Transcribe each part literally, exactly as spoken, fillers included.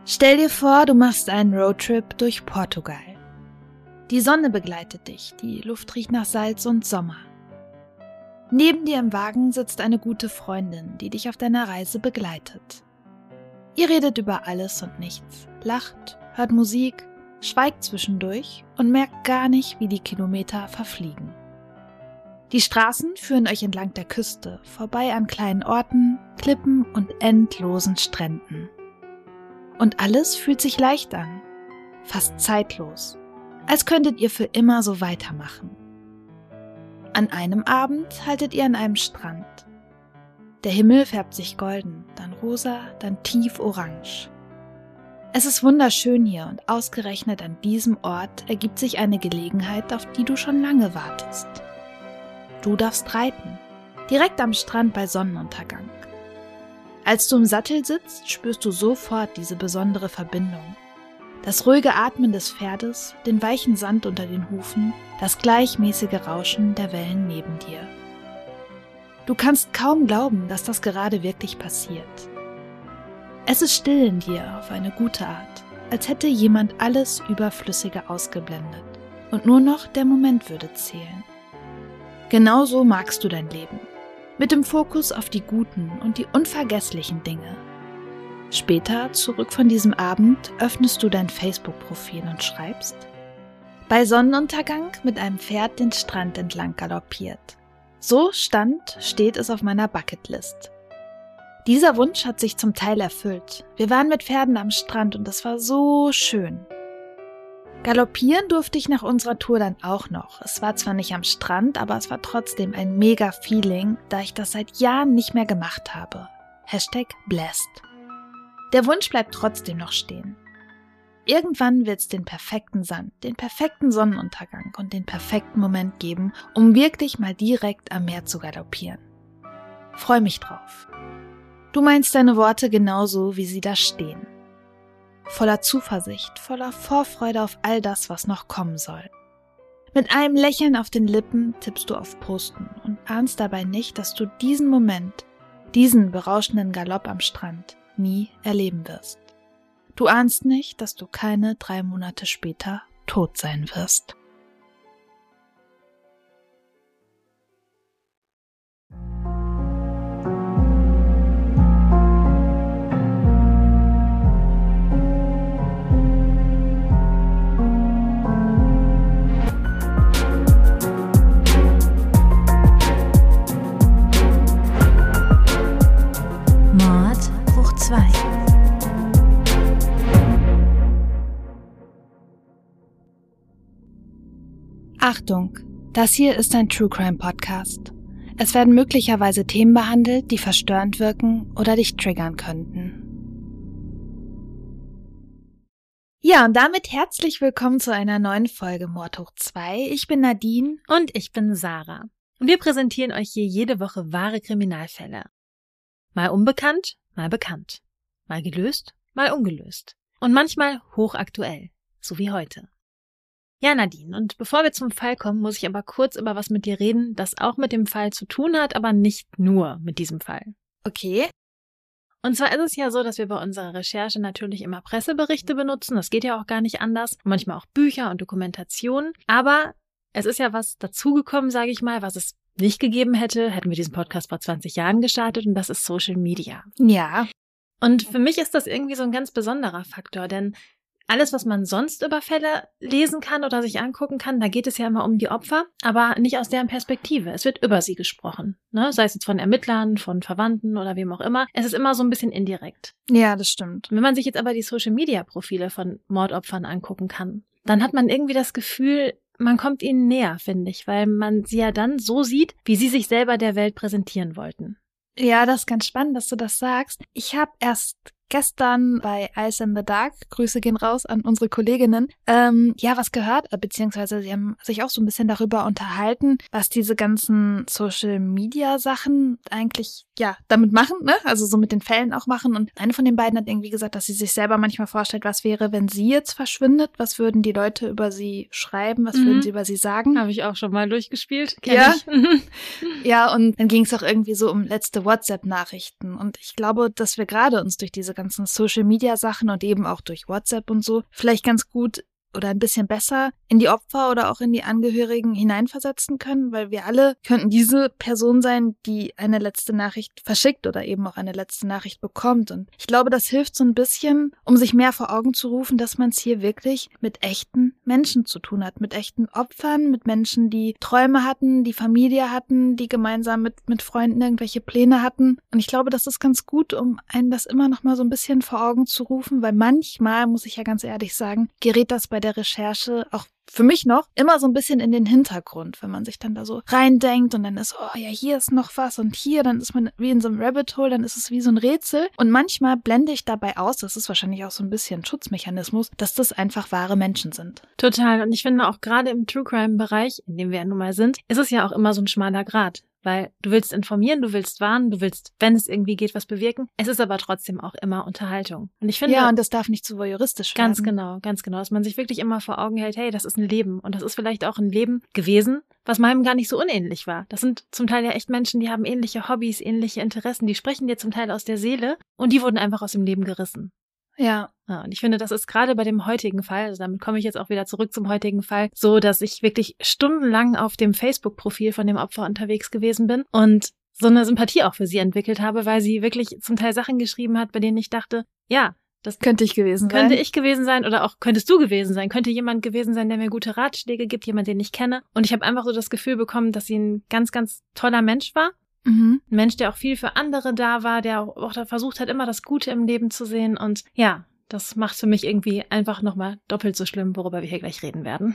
Stell dir vor, du machst einen Roadtrip durch Portugal. Die Sonne begleitet dich, die Luft riecht nach Salz und Sommer. Neben dir im Wagen sitzt eine gute Freundin, die dich auf deiner Reise begleitet. Ihr redet über alles und nichts, lacht, hört Musik, schweigt zwischendurch und merkt gar nicht, wie die Kilometer verfliegen. Die Straßen führen euch entlang der Küste, vorbei an kleinen Orten, Klippen und endlosen Stränden. Und alles fühlt sich leicht an, fast zeitlos, als könntet ihr für immer so weitermachen. An einem Abend haltet ihr an einem Strand. Der Himmel färbt sich golden, dann rosa, dann tief orange. Es ist wunderschön hier und ausgerechnet an diesem Ort ergibt sich eine Gelegenheit, auf die du schon lange wartest. Du darfst reiten, direkt am Strand bei Sonnenuntergang. Als du im Sattel sitzt, spürst du sofort diese besondere Verbindung. Das ruhige Atmen des Pferdes, den weichen Sand unter den Hufen, das gleichmäßige Rauschen der Wellen neben dir. Du kannst kaum glauben, dass das gerade wirklich passiert. Es ist still in dir auf eine gute Art, als hätte jemand alles Überflüssige ausgeblendet und nur noch der Moment würde zählen. Genauso magst du dein Leben, mit dem Fokus auf die guten und die unvergesslichen Dinge. Später, zurück von diesem Abend, öffnest du dein Facebook-Profil und schreibst: Bei Sonnenuntergang mit einem Pferd den Strand entlang galoppiert. So stand, steht es auf meiner Bucketlist. Dieser Wunsch hat sich zum Teil erfüllt. Wir waren mit Pferden am Strand und es war so schön. Galoppieren durfte ich nach unserer Tour dann auch noch. Es war zwar nicht am Strand, aber es war trotzdem ein mega Feeling, da ich das seit Jahren nicht mehr gemacht habe. Hashtag blessed. Der Wunsch bleibt trotzdem noch stehen. Irgendwann wird es den perfekten Sand, den perfekten Sonnenuntergang und den perfekten Moment geben, um wirklich mal direkt am Meer zu galoppieren. Freu mich drauf. Du meinst deine Worte genauso, wie sie da stehen. Voller Zuversicht, voller Vorfreude auf all das, was noch kommen soll. Mit einem Lächeln auf den Lippen tippst du auf Posten und ahnst dabei nicht, dass du diesen Moment, diesen berauschenden Galopp am Strand nie erleben wirst. Du ahnst nicht, dass du keine drei Monate später tot sein wirst. Mordbuch zwei. Achtung, das hier ist ein True Crime Podcast. Es werden möglicherweise Themen behandelt, die verstörend wirken oder dich triggern könnten. Ja, und damit herzlich willkommen zu einer neuen Folge Mordbuch zwei. Ich bin Nadine und ich bin Sarah. Und wir präsentieren euch hier jede Woche wahre Kriminalfälle. Mal unbekannt, mal bekannt. Mal gelöst, mal ungelöst. Und manchmal hochaktuell, so wie heute. Ja, Nadine, und bevor wir zum Fall kommen, muss ich aber kurz über was mit dir reden, das auch mit dem Fall zu tun hat, aber nicht nur mit diesem Fall. Okay. Und zwar ist es ja so, dass wir bei unserer Recherche natürlich immer Presseberichte benutzen, das geht ja auch gar nicht anders, manchmal auch Bücher und Dokumentationen, aber es ist ja was dazugekommen, sage ich mal, was es nicht gegeben hätte, hätten wir diesen Podcast vor zwanzig Jahren gestartet, und das ist Social Media. Ja. Und für mich ist das irgendwie so ein ganz besonderer Faktor, denn alles, was man sonst über Fälle lesen kann oder sich angucken kann, da geht es ja immer um die Opfer, aber nicht aus deren Perspektive. Es wird über sie gesprochen, ne? Sei es jetzt von Ermittlern, von Verwandten oder wem auch immer. Es ist immer so ein bisschen indirekt. Ja, das stimmt. Wenn man sich jetzt aber die Social-Media-Profile von Mordopfern angucken kann, dann hat man irgendwie das Gefühl, man kommt ihnen näher, finde ich, weil man sie ja dann so sieht, wie sie sich selber der Welt präsentieren wollten. Ja, das ist ganz spannend, dass du das sagst. Ich habe erst gestern bei Eyes in the Dark, Grüße gehen raus an unsere Kolleginnen, ähm, ja, was gehört, beziehungsweise sie haben sich auch so ein bisschen darüber unterhalten, was diese ganzen Social-Media-Sachen eigentlich, ja, damit machen, ne, also so mit den Fällen auch machen, und eine von den beiden hat irgendwie gesagt, dass sie sich selber manchmal vorstellt, was wäre, wenn sie jetzt verschwindet, was würden die Leute über sie schreiben, was mhm. würden sie über sie sagen. Habe ich auch schon mal durchgespielt, kenn ja. ich. Ja, und dann ging es auch irgendwie so um letzte WhatsApp-Nachrichten, und ich glaube, dass wir gerade uns durch diese ganzen Social-Media-Sachen und eben auch durch WhatsApp und so vielleicht ganz gut oder ein bisschen besser in die Opfer oder auch in die Angehörigen hineinversetzen können, weil wir alle könnten diese Person sein, die eine letzte Nachricht verschickt oder eben auch eine letzte Nachricht bekommt. Und ich glaube, das hilft so ein bisschen, um sich mehr vor Augen zu rufen, dass man es hier wirklich mit echten Menschen zu tun hat, mit echten Opfern, mit Menschen, die Träume hatten, die Familie hatten, die gemeinsam mit, mit Freunden irgendwelche Pläne hatten. Und ich glaube, das ist ganz gut, um einen das immer noch mal so ein bisschen vor Augen zu rufen, weil manchmal, muss ich ja ganz ehrlich sagen, gerät das bei der Recherche auch für mich noch immer so ein bisschen in den Hintergrund, wenn man sich dann da so reindenkt und dann ist, oh ja, hier ist noch was und hier, dann ist man wie in so einem Rabbit Hole, dann ist es wie so ein Rätsel und manchmal blende ich dabei aus, das ist wahrscheinlich auch so ein bisschen ein Schutzmechanismus, dass das einfach wahre Menschen sind. Total, und ich finde auch gerade im True-Crime-Bereich, in dem wir ja nun mal sind, ist es ja auch immer so ein schmaler Grat. Weil du willst informieren, du willst warnen, du willst, wenn es irgendwie geht, was bewirken. Es ist aber trotzdem auch immer Unterhaltung. Und ich finde, ja, und das darf nicht zu voyeuristisch werden. Ganz genau, ganz genau. Dass man sich wirklich immer vor Augen hält, hey, das ist ein Leben. Und das ist vielleicht auch ein Leben gewesen, was meinem gar nicht so unähnlich war. Das sind zum Teil ja echt Menschen, die haben ähnliche Hobbys, ähnliche Interessen. Die sprechen dir zum Teil aus der Seele und die wurden einfach aus dem Leben gerissen. Ja. Ja, und ich finde, das ist gerade bei dem heutigen Fall, also damit komme ich jetzt auch wieder zurück zum heutigen Fall, so, dass ich wirklich stundenlang auf dem Facebook-Profil von dem Opfer unterwegs gewesen bin und so eine Sympathie auch für sie entwickelt habe, weil sie wirklich zum Teil Sachen geschrieben hat, bei denen ich dachte, ja, das könnte ich gewesen sein. Könnte ich gewesen sein oder auch könntest du gewesen sein. Könnte jemand gewesen sein, der mir gute Ratschläge gibt, jemand, den ich kenne. Und ich habe einfach so das Gefühl bekommen, dass sie ein ganz, ganz toller Mensch war. Mhm. Ein Mensch, der auch viel für andere da war, der auch, auch da versucht hat, immer das Gute im Leben zu sehen. Und ja, das macht für mich irgendwie einfach nochmal doppelt so schlimm, worüber wir hier gleich reden werden.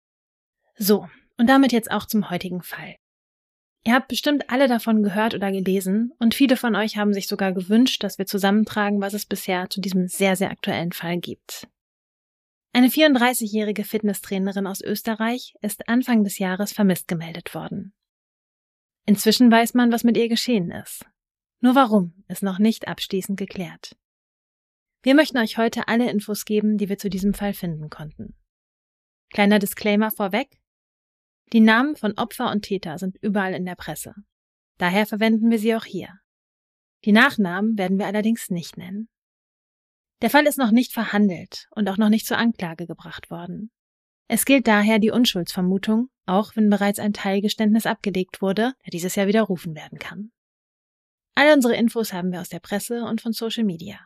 So, und damit jetzt auch zum heutigen Fall. Ihr habt bestimmt alle davon gehört oder gelesen und viele von euch haben sich sogar gewünscht, dass wir zusammentragen, was es bisher zu diesem sehr, sehr aktuellen Fall gibt. Eine vierunddreißigjährige Fitnesstrainerin aus Österreich ist Anfang des Jahres vermisst gemeldet worden. Inzwischen weiß man, was mit ihr geschehen ist. Nur warum, ist noch nicht abschließend geklärt. Wir möchten euch heute alle Infos geben, die wir zu diesem Fall finden konnten. Kleiner Disclaimer vorweg. Die Namen von Opfer und Täter sind überall in der Presse. Daher verwenden wir sie auch hier. Die Nachnamen werden wir allerdings nicht nennen. Der Fall ist noch nicht verhandelt und auch noch nicht zur Anklage gebracht worden. Es gilt daher die Unschuldsvermutung, auch wenn bereits ein Teilgeständnis abgelegt wurde, der dieses Jahr widerrufen werden kann. All unsere Infos haben wir aus der Presse und von Social Media.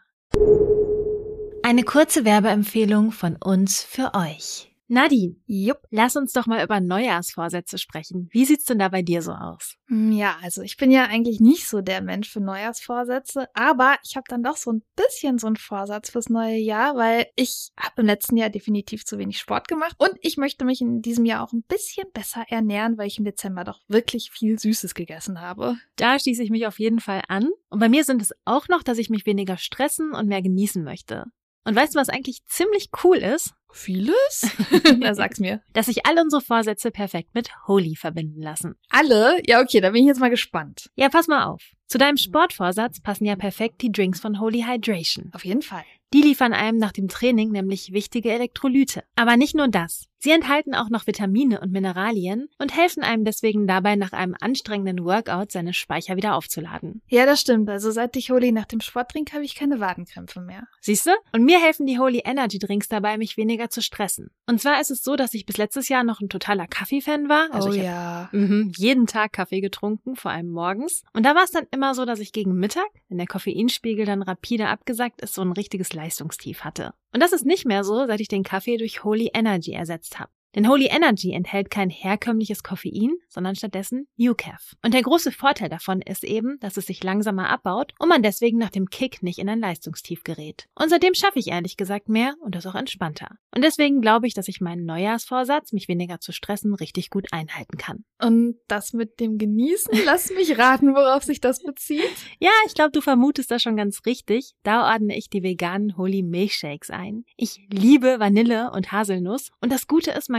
Eine kurze Werbeempfehlung von uns für euch. Nadine, Jupp. Lass uns doch mal über Neujahrsvorsätze sprechen. Wie sieht's denn da bei dir so aus? Ja, also ich bin ja eigentlich nicht so der Mensch für Neujahrsvorsätze, aber ich habe dann doch so ein bisschen so einen Vorsatz fürs neue Jahr, weil ich habe im letzten Jahr definitiv zu wenig Sport gemacht und ich möchte mich in diesem Jahr auch ein bisschen besser ernähren, weil ich im Dezember doch wirklich viel Süßes gegessen habe. Da schließe ich mich auf jeden Fall an. Und bei mir sind es auch noch, dass ich mich weniger stressen und mehr genießen möchte. Und weißt du, was eigentlich ziemlich cool ist? Vieles? Na, sag's mir. Dass sich alle unsere Vorsätze perfekt mit Holy verbinden lassen. Alle? Ja, okay, da bin ich jetzt mal gespannt. Ja, pass mal auf. Zu deinem Sportvorsatz passen ja perfekt die Drinks von Holy Hydration. Auf jeden Fall. Die liefern einem nach dem Training nämlich wichtige Elektrolyte. Aber nicht nur das. Sie enthalten auch noch Vitamine und Mineralien und helfen einem deswegen dabei, nach einem anstrengenden Workout seine Speicher wieder aufzuladen. Ja, das stimmt. Also seit ich Holy nach dem Sport trinke, habe ich keine Wadenkrämpfe mehr. Siehst du? Und mir helfen die Holy Energy Drinks dabei, mich weniger zu stressen. Und zwar ist es so, dass ich bis letztes Jahr noch ein totaler Kaffee-Fan war. Also oh ich ja. habe mh, jeden Tag Kaffee getrunken, vor allem morgens. Und da war es dann immer so, dass ich gegen Mittag, wenn der Koffeinspiegel dann rapide abgesackt ist, so ein richtiges Leistungstief hatte. Und das ist nicht mehr so, seit ich den Kaffee durch Holy Energy ersetzt habe. Denn Holy Energy enthält kein herkömmliches Koffein, sondern stattdessen New-Caf. Und der große Vorteil davon ist eben, dass es sich langsamer abbaut und man deswegen nach dem Kick nicht in ein Leistungstief gerät. Und seitdem schaffe ich ehrlich gesagt mehr und das auch entspannter. Und deswegen glaube ich, dass ich meinen Neujahrsvorsatz, mich weniger zu stressen, richtig gut einhalten kann. Und das mit dem Genießen, lass mich raten, worauf sich das bezieht. Ja, ich glaube, du vermutest das schon ganz richtig. Da ordne ich die veganen Holy Milkshakes ein. Ich liebe Vanille und Haselnuss und das Gute ist, man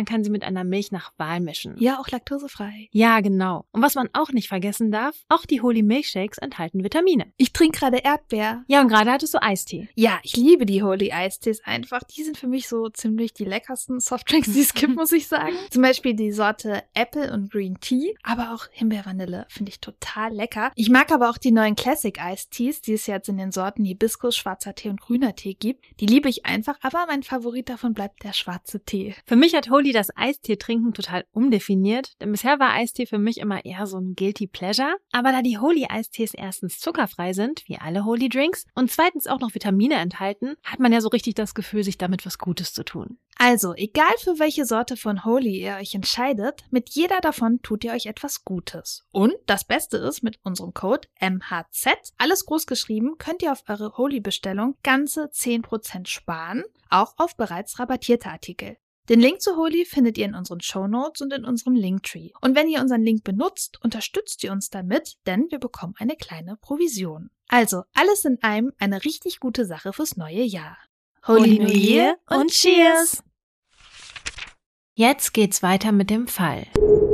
man kann sie mit einer Milch nach Wahl mischen. Ja, auch laktosefrei. Ja, genau. Und was man auch nicht vergessen darf, auch die Holy Milkshakes enthalten Vitamine. Ich trinke gerade Erdbeer. Ja, und gerade hattest du Eistee. Ja, ich liebe die Holy Eistees einfach. Die sind für mich so ziemlich die leckersten Softdrinks, die es gibt, muss ich sagen. Zum Beispiel die Sorte Apple und Green Tea, aber auch Himbeer-Vanille finde ich total lecker. Ich mag aber auch die neuen Classic Iced Teas, die es jetzt in den Sorten Hibiskus, schwarzer Tee und grüner Tee gibt. Die liebe ich einfach, aber mein Favorit davon bleibt der schwarze Tee. Für mich hat Holy das Eistee-Trinken total umdefiniert, denn bisher war Eistee für mich immer eher so ein Guilty Pleasure. Aber da die Holy-Eistees erstens zuckerfrei sind, wie alle Holy-Drinks, und zweitens auch noch Vitamine enthalten, hat man ja so richtig das Gefühl, sich damit was Gutes zu tun. Also, egal für welche Sorte von Holy ihr euch entscheidet, mit jeder davon tut ihr euch etwas Gutes. Und das Beste ist, mit unserem Code M H Z, alles groß geschrieben, könnt ihr auf eure Holy-Bestellung ganze zehn Prozent sparen, auch auf bereits rabattierte Artikel. Den Link zu Holy findet ihr in unseren Shownotes und in unserem Linktree. Und wenn ihr unseren Link benutzt, unterstützt ihr uns damit, denn wir bekommen eine kleine Provision. Also, alles in einem eine richtig gute Sache fürs neue Jahr. Holy New Year und Cheers! Jetzt geht's weiter mit dem Fall.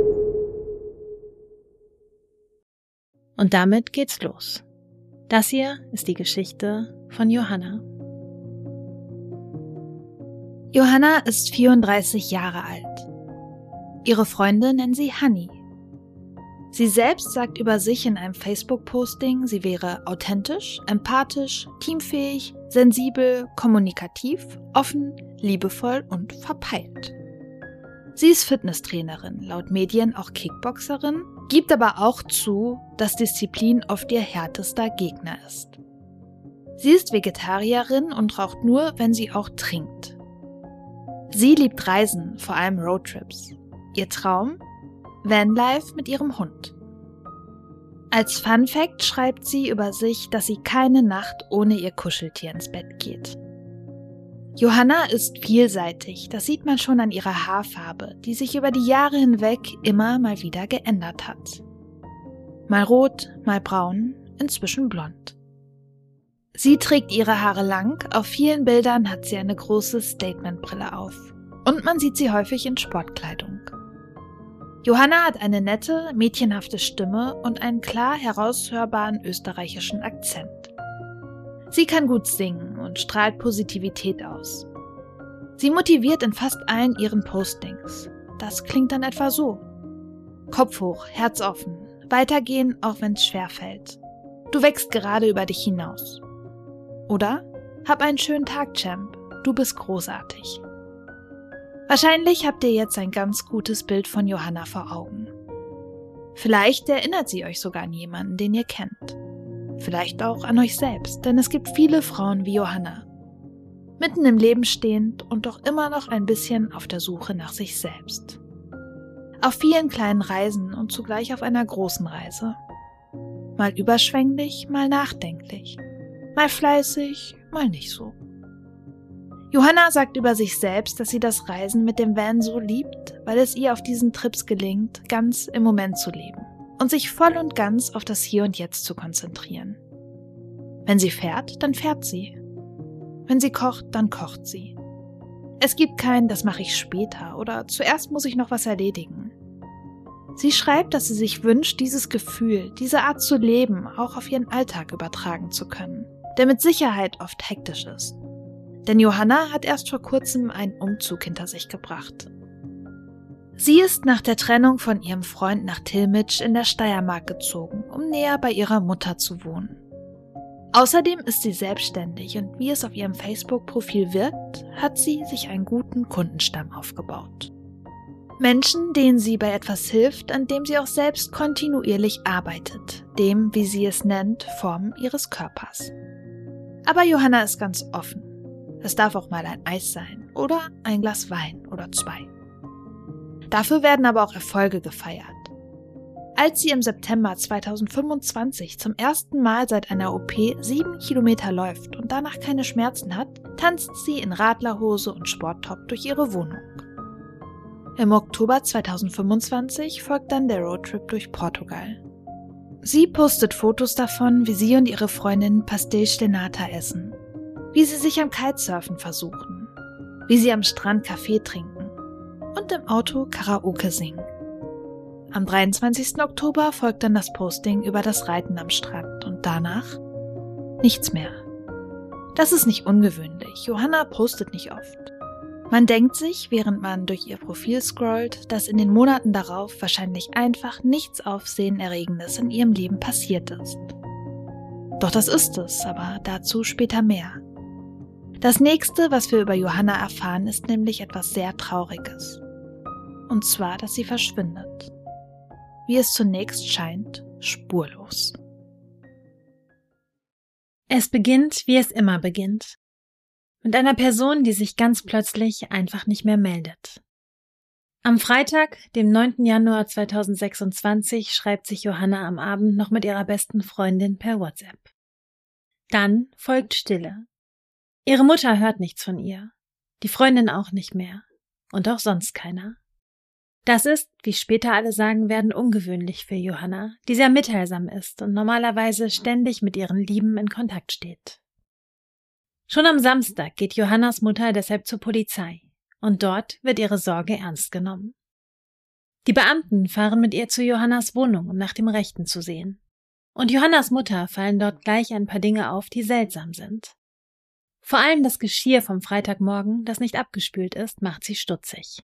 Und damit geht's los. Das hier ist die Geschichte von Johanna. Johanna ist vierunddreißig Jahre alt. Ihre Freunde nennen sie Honey. Sie selbst sagt über sich in einem Facebook-Posting, sie wäre authentisch, empathisch, teamfähig, sensibel, kommunikativ, offen, liebevoll und verpeilt. Sie ist Fitnesstrainerin, laut Medien auch Kickboxerin, gibt aber auch zu, dass Disziplin oft ihr härtester Gegner ist. Sie ist Vegetarierin und raucht nur, wenn sie auch trinkt. Sie liebt Reisen, vor allem Roadtrips. Ihr Traum? Vanlife mit ihrem Hund. Als Fun Fact schreibt sie über sich, dass sie keine Nacht ohne ihr Kuscheltier ins Bett geht. Johanna ist vielseitig, das sieht man schon an ihrer Haarfarbe, die sich über die Jahre hinweg immer mal wieder geändert hat. Mal rot, mal braun, inzwischen blond. Sie trägt ihre Haare lang, auf vielen Bildern hat sie eine große Statementbrille auf. Und man sieht sie häufig in Sportkleidung. Johanna hat eine nette, mädchenhafte Stimme und einen klar heraushörbaren österreichischen Akzent. Sie kann gut singen und strahlt Positivität aus. Sie motiviert in fast allen ihren Postings. Das klingt dann etwa so. Kopf hoch, Herz offen, weitergehen, auch wenn's schwerfällt. Du wächst gerade über dich hinaus. Oder? Hab einen schönen Tag, Champ. Du bist großartig. Wahrscheinlich habt ihr jetzt ein ganz gutes Bild von Johanna vor Augen. Vielleicht erinnert sie euch sogar an jemanden, den ihr kennt. Vielleicht auch an euch selbst, denn es gibt viele Frauen wie Johanna. Mitten im Leben stehend und doch immer noch ein bisschen auf der Suche nach sich selbst. Auf vielen kleinen Reisen und zugleich auf einer großen Reise. Mal überschwänglich, mal nachdenklich. Mal fleißig, mal nicht so. Johanna sagt über sich selbst, dass sie das Reisen mit dem Van so liebt, weil es ihr auf diesen Trips gelingt, ganz im Moment zu leben und sich voll und ganz auf das Hier und Jetzt zu konzentrieren. Wenn sie fährt, dann fährt sie. Wenn sie kocht, dann kocht sie. Es gibt kein, das mache ich später oder zuerst muss ich noch was erledigen. Sie schreibt, dass sie sich wünscht, dieses Gefühl, diese Art zu leben auch auf ihren Alltag übertragen zu können, der mit Sicherheit oft hektisch ist. Denn Johanna hat erst vor kurzem einen Umzug hinter sich gebracht. Sie ist nach der Trennung von ihrem Freund nach Tilmitsch in der Steiermark gezogen, um näher bei ihrer Mutter zu wohnen. Außerdem ist sie selbstständig und wie es auf ihrem Facebook-Profil wirkt, hat sie sich einen guten Kundenstamm aufgebaut. Menschen, denen sie bei etwas hilft, an dem sie auch selbst kontinuierlich arbeitet, dem, wie sie es nennt, Form ihres Körpers. Aber Johanna ist ganz offen. Es darf auch mal ein Eis sein oder ein Glas Wein oder zwei. Dafür werden aber auch Erfolge gefeiert. Als sie im September zweitausendfünfundzwanzig zum ersten Mal seit einer O P sieben Kilometer läuft und danach keine Schmerzen hat, tanzt sie in Radlerhose und Sporttop durch ihre Wohnung. Im Oktober zweitausendfünfundzwanzig folgt dann der Roadtrip durch Portugal. Sie postet Fotos davon, wie sie und ihre Freundin Pastéis de Nata essen, wie sie sich am Kitesurfen versuchen, wie sie am Strand Kaffee trinken, und im Auto Karaoke singen. Am dreiundzwanzigsten Oktober folgt dann das Posting über das Reiten am Strand und danach nichts mehr. Das ist nicht ungewöhnlich, Johanna postet nicht oft. Man denkt sich, während man durch ihr Profil scrollt, dass in den Monaten darauf wahrscheinlich einfach nichts Aufsehenerregendes in ihrem Leben passiert ist. Doch das ist es, aber dazu später mehr. Das nächste, was wir über Johanna erfahren, ist nämlich etwas sehr Trauriges. Und zwar, dass sie verschwindet. Wie es zunächst scheint, spurlos. Es beginnt, wie es immer beginnt. Mit einer Person, die sich ganz plötzlich einfach nicht mehr meldet. Am Freitag, dem neunten Januar zweitausendsechsundzwanzig, schreibt sich Johanna am Abend noch mit ihrer besten Freundin per WhatsApp. Dann folgt Stille. Ihre Mutter hört nichts von ihr, die Freundin auch nicht mehr und auch sonst keiner. Das ist, wie später alle sagen werden, ungewöhnlich für Johanna, die sehr mitteilsam ist und normalerweise ständig mit ihren Lieben in Kontakt steht. Schon am Samstag geht Johannas Mutter deshalb zur Polizei und dort wird ihre Sorge ernst genommen. Die Beamten fahren mit ihr zu Johannas Wohnung, um nach dem Rechten zu sehen. Und Johannas Mutter fallen dort gleich ein paar Dinge auf, die seltsam sind. Vor allem das Geschirr vom Freitagmorgen, das nicht abgespült ist, macht sie stutzig.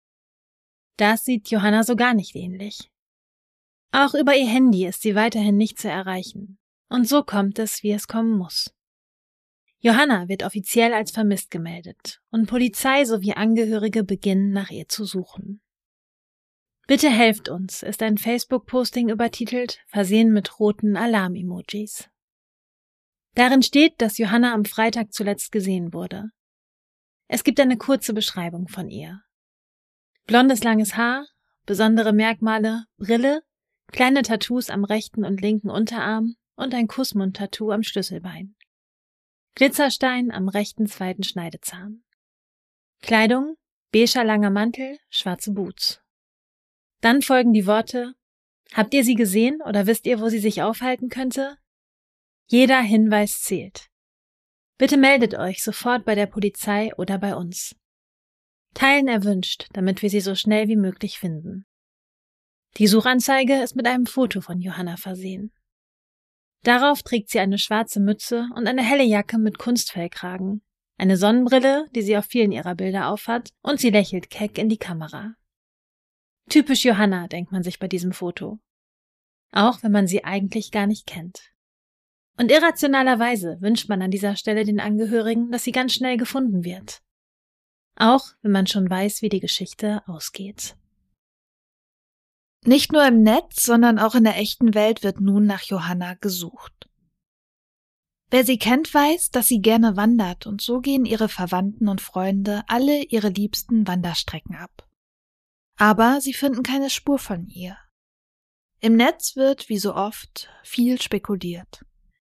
Das sieht Johanna so gar nicht ähnlich. Auch über ihr Handy ist sie weiterhin nicht zu erreichen. Und so kommt es, wie es kommen muss. Johanna wird offiziell als vermisst gemeldet und Polizei sowie Angehörige beginnen, nach ihr zu suchen. Bitte helft uns ist ein Facebook-Posting übertitelt, versehen mit roten Alarm-Emojis. Darin steht, dass Johanna am Freitag zuletzt gesehen wurde. Es gibt eine kurze Beschreibung von ihr. Blondes langes Haar, besondere Merkmale, Brille, kleine Tattoos am rechten und linken Unterarm und ein Kussmund-Tattoo am Schlüsselbein. Glitzerstein am rechten zweiten Schneidezahn. Kleidung, beiger langer Mantel, schwarze Boots. Dann folgen die Worte: Habt ihr sie gesehen oder wisst ihr, wo sie sich aufhalten könnte? Jeder Hinweis zählt. Bitte meldet euch sofort bei der Polizei oder bei uns. Teilen erwünscht, damit wir sie so schnell wie möglich finden. Die Suchanzeige ist mit einem Foto von Johanna versehen. Darauf trägt sie eine schwarze Mütze und eine helle Jacke mit Kunstfellkragen, eine Sonnenbrille, die sie auf vielen ihrer Bilder aufhat, und sie lächelt keck in die Kamera. Typisch Johanna, denkt man sich bei diesem Foto. Auch wenn man sie eigentlich gar nicht kennt. Und irrationalerweise wünscht man an dieser Stelle den Angehörigen, dass sie ganz schnell gefunden wird. Auch wenn man schon weiß, wie die Geschichte ausgeht. Nicht nur im Netz, sondern auch in der echten Welt wird nun nach Johanna gesucht. Wer sie kennt, weiß, dass sie gerne wandert und so gehen ihre Verwandten und Freunde alle ihre liebsten Wanderstrecken ab. Aber sie finden keine Spur von ihr. Im Netz wird, wie so oft, viel spekuliert.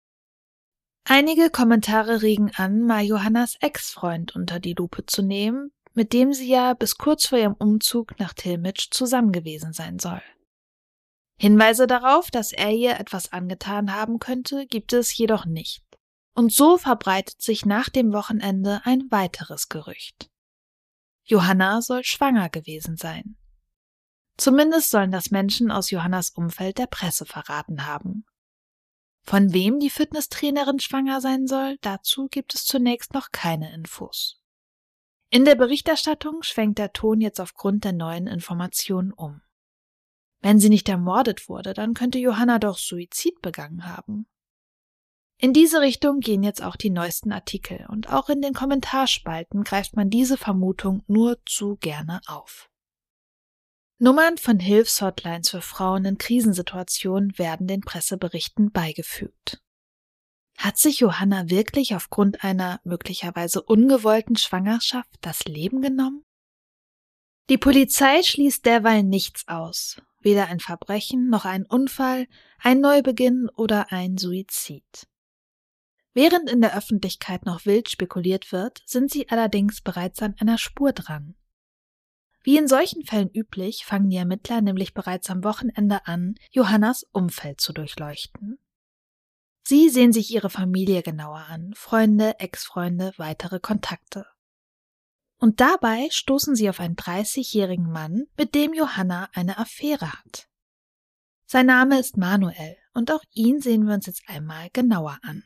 Einige Kommentare regen an, mal Johannas Ex-Freund unter die Lupe zu nehmen, mit dem sie ja bis kurz vor ihrem Umzug nach Tillmitsch zusammen gewesen sein soll. Hinweise darauf, dass er ihr etwas angetan haben könnte, gibt es jedoch nicht. Und so verbreitet sich nach dem Wochenende ein weiteres Gerücht. Johanna soll schwanger gewesen sein. Zumindest sollen das Menschen aus Johannas Umfeld der Presse verraten haben. Von wem die Fitnesstrainerin schwanger sein soll, dazu gibt es zunächst noch keine Infos. In der Berichterstattung schwenkt der Ton jetzt aufgrund der neuen Informationen um. Wenn sie nicht ermordet wurde, dann könnte Johanna doch Suizid begangen haben. In diese Richtung gehen jetzt auch die neuesten Artikel und auch in den Kommentarspalten greift man diese Vermutung nur zu gerne auf. Nummern von Hilfshotlines für Frauen in Krisensituationen werden den Presseberichten beigefügt. Hat sich Johanna wirklich aufgrund einer möglicherweise ungewollten Schwangerschaft das Leben genommen? Die Polizei schließt derweil nichts aus, weder ein Verbrechen noch ein Unfall, ein Neubeginn oder ein Suizid. Während in der Öffentlichkeit noch wild spekuliert wird, sind sie allerdings bereits an einer Spur dran. Wie in solchen Fällen üblich, fangen die Ermittler nämlich bereits am Wochenende an, Johannas Umfeld zu durchleuchten. Sie sehen sich ihre Familie genauer an, Freunde, Ex-Freunde, weitere Kontakte. Und dabei stoßen sie auf einen dreißigjährigen Mann, mit dem Johanna eine Affäre hat. Sein Name ist Manuel und auch ihn sehen wir uns jetzt einmal genauer an.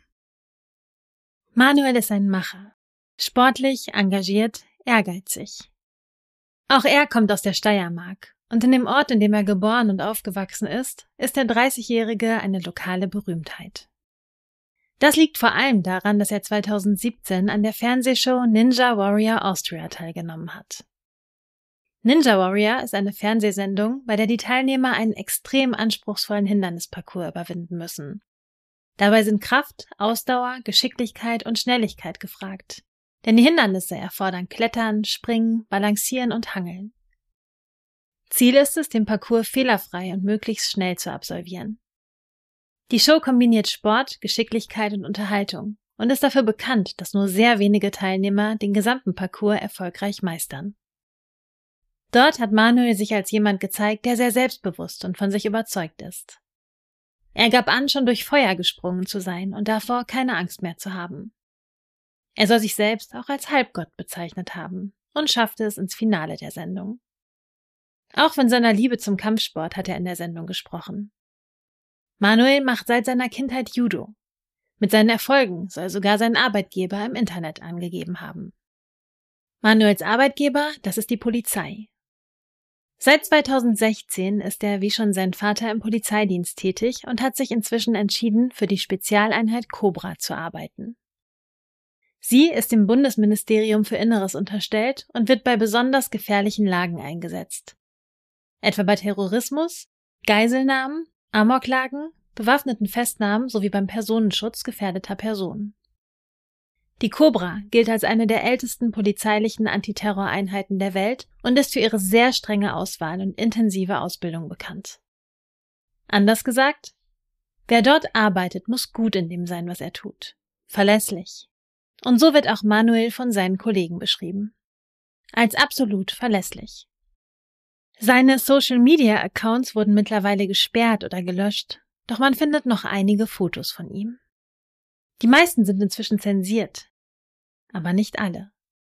Manuel ist ein Macher. Sportlich, engagiert, ehrgeizig. Auch er kommt aus der Steiermark und in dem Ort, in dem er geboren und aufgewachsen ist, ist der dreißigjährige eine lokale Berühmtheit. Das liegt vor allem daran, dass er zweitausendsiebzehn an der Fernsehshow Ninja Warrior Austria teilgenommen hat. Ninja Warrior ist eine Fernsehsendung, bei der die Teilnehmer einen extrem anspruchsvollen Hindernisparcours überwinden müssen. Dabei sind Kraft, Ausdauer, Geschicklichkeit und Schnelligkeit gefragt. Denn die Hindernisse erfordern Klettern, Springen, Balancieren und Hangeln. Ziel ist es, den Parcours fehlerfrei und möglichst schnell zu absolvieren. Die Show kombiniert Sport, Geschicklichkeit und Unterhaltung und ist dafür bekannt, dass nur sehr wenige Teilnehmer den gesamten Parcours erfolgreich meistern. Dort hat Manuel sich als jemand gezeigt, der sehr selbstbewusst und von sich überzeugt ist. Er gab an, schon durch Feuer gesprungen zu sein und davor keine Angst mehr zu haben. Er soll sich selbst auch als Halbgott bezeichnet haben und schaffte es ins Finale der Sendung. Auch von seiner Liebe zum Kampfsport hat er in der Sendung gesprochen. Manuel macht seit seiner Kindheit Judo. Mit seinen Erfolgen soll sogar sein Arbeitgeber im Internet angegeben haben. Manuels Arbeitgeber, das ist die Polizei. Seit zweitausendsechzehn ist er wie schon sein Vater im Polizeidienst tätig und hat sich inzwischen entschieden, für die Spezialeinheit Cobra zu arbeiten. Sie ist dem Bundesministerium für Inneres unterstellt und wird bei besonders gefährlichen Lagen eingesetzt. Etwa bei Terrorismus, Geiselnahmen, Amoklagen, bewaffneten Festnahmen sowie beim Personenschutz gefährdeter Personen. Die Cobra gilt als eine der ältesten polizeilichen Antiterroreinheiten der Welt und ist für ihre sehr strenge Auswahl und intensive Ausbildung bekannt. Anders gesagt, wer dort arbeitet, muss gut in dem sein, was er tut. Verlässlich. Und so wird auch Manuel von seinen Kollegen beschrieben. Als absolut verlässlich. Seine Social-Media-Accounts wurden mittlerweile gesperrt oder gelöscht, doch man findet noch einige Fotos von ihm. Die meisten sind inzwischen zensiert, aber nicht alle.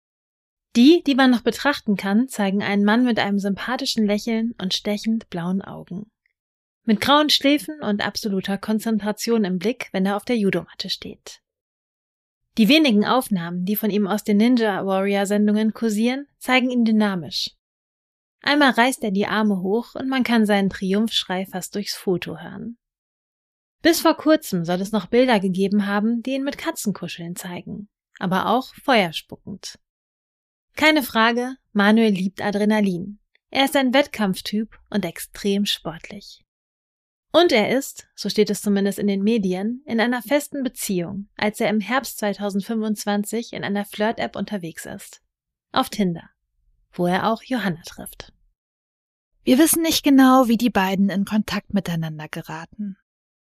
Die, die man noch betrachten kann, zeigen einen Mann mit einem sympathischen Lächeln und stechend blauen Augen. Mit grauen Schläfen und absoluter Konzentration im Blick, wenn er auf der Judomatte steht. Die wenigen Aufnahmen, die von ihm aus den Ninja Warrior-Sendungen kursieren, zeigen ihn dynamisch. Einmal reißt er die Arme hoch und man kann seinen Triumphschrei fast durchs Foto hören. Bis vor kurzem soll es noch Bilder gegeben haben, die ihn mit Katzenkuscheln zeigen, aber auch feuerspuckend. Keine Frage, Manuel liebt Adrenalin. Er ist ein Wettkampftyp und extrem sportlich. Und er ist, so steht es zumindest in den Medien, in einer festen Beziehung, als er im Herbst zweitausendfünfundzwanzig in einer Flirt-App unterwegs ist. Auf Tinder, wo er auch Johanna trifft. Wir wissen nicht genau, wie die beiden in Kontakt miteinander geraten.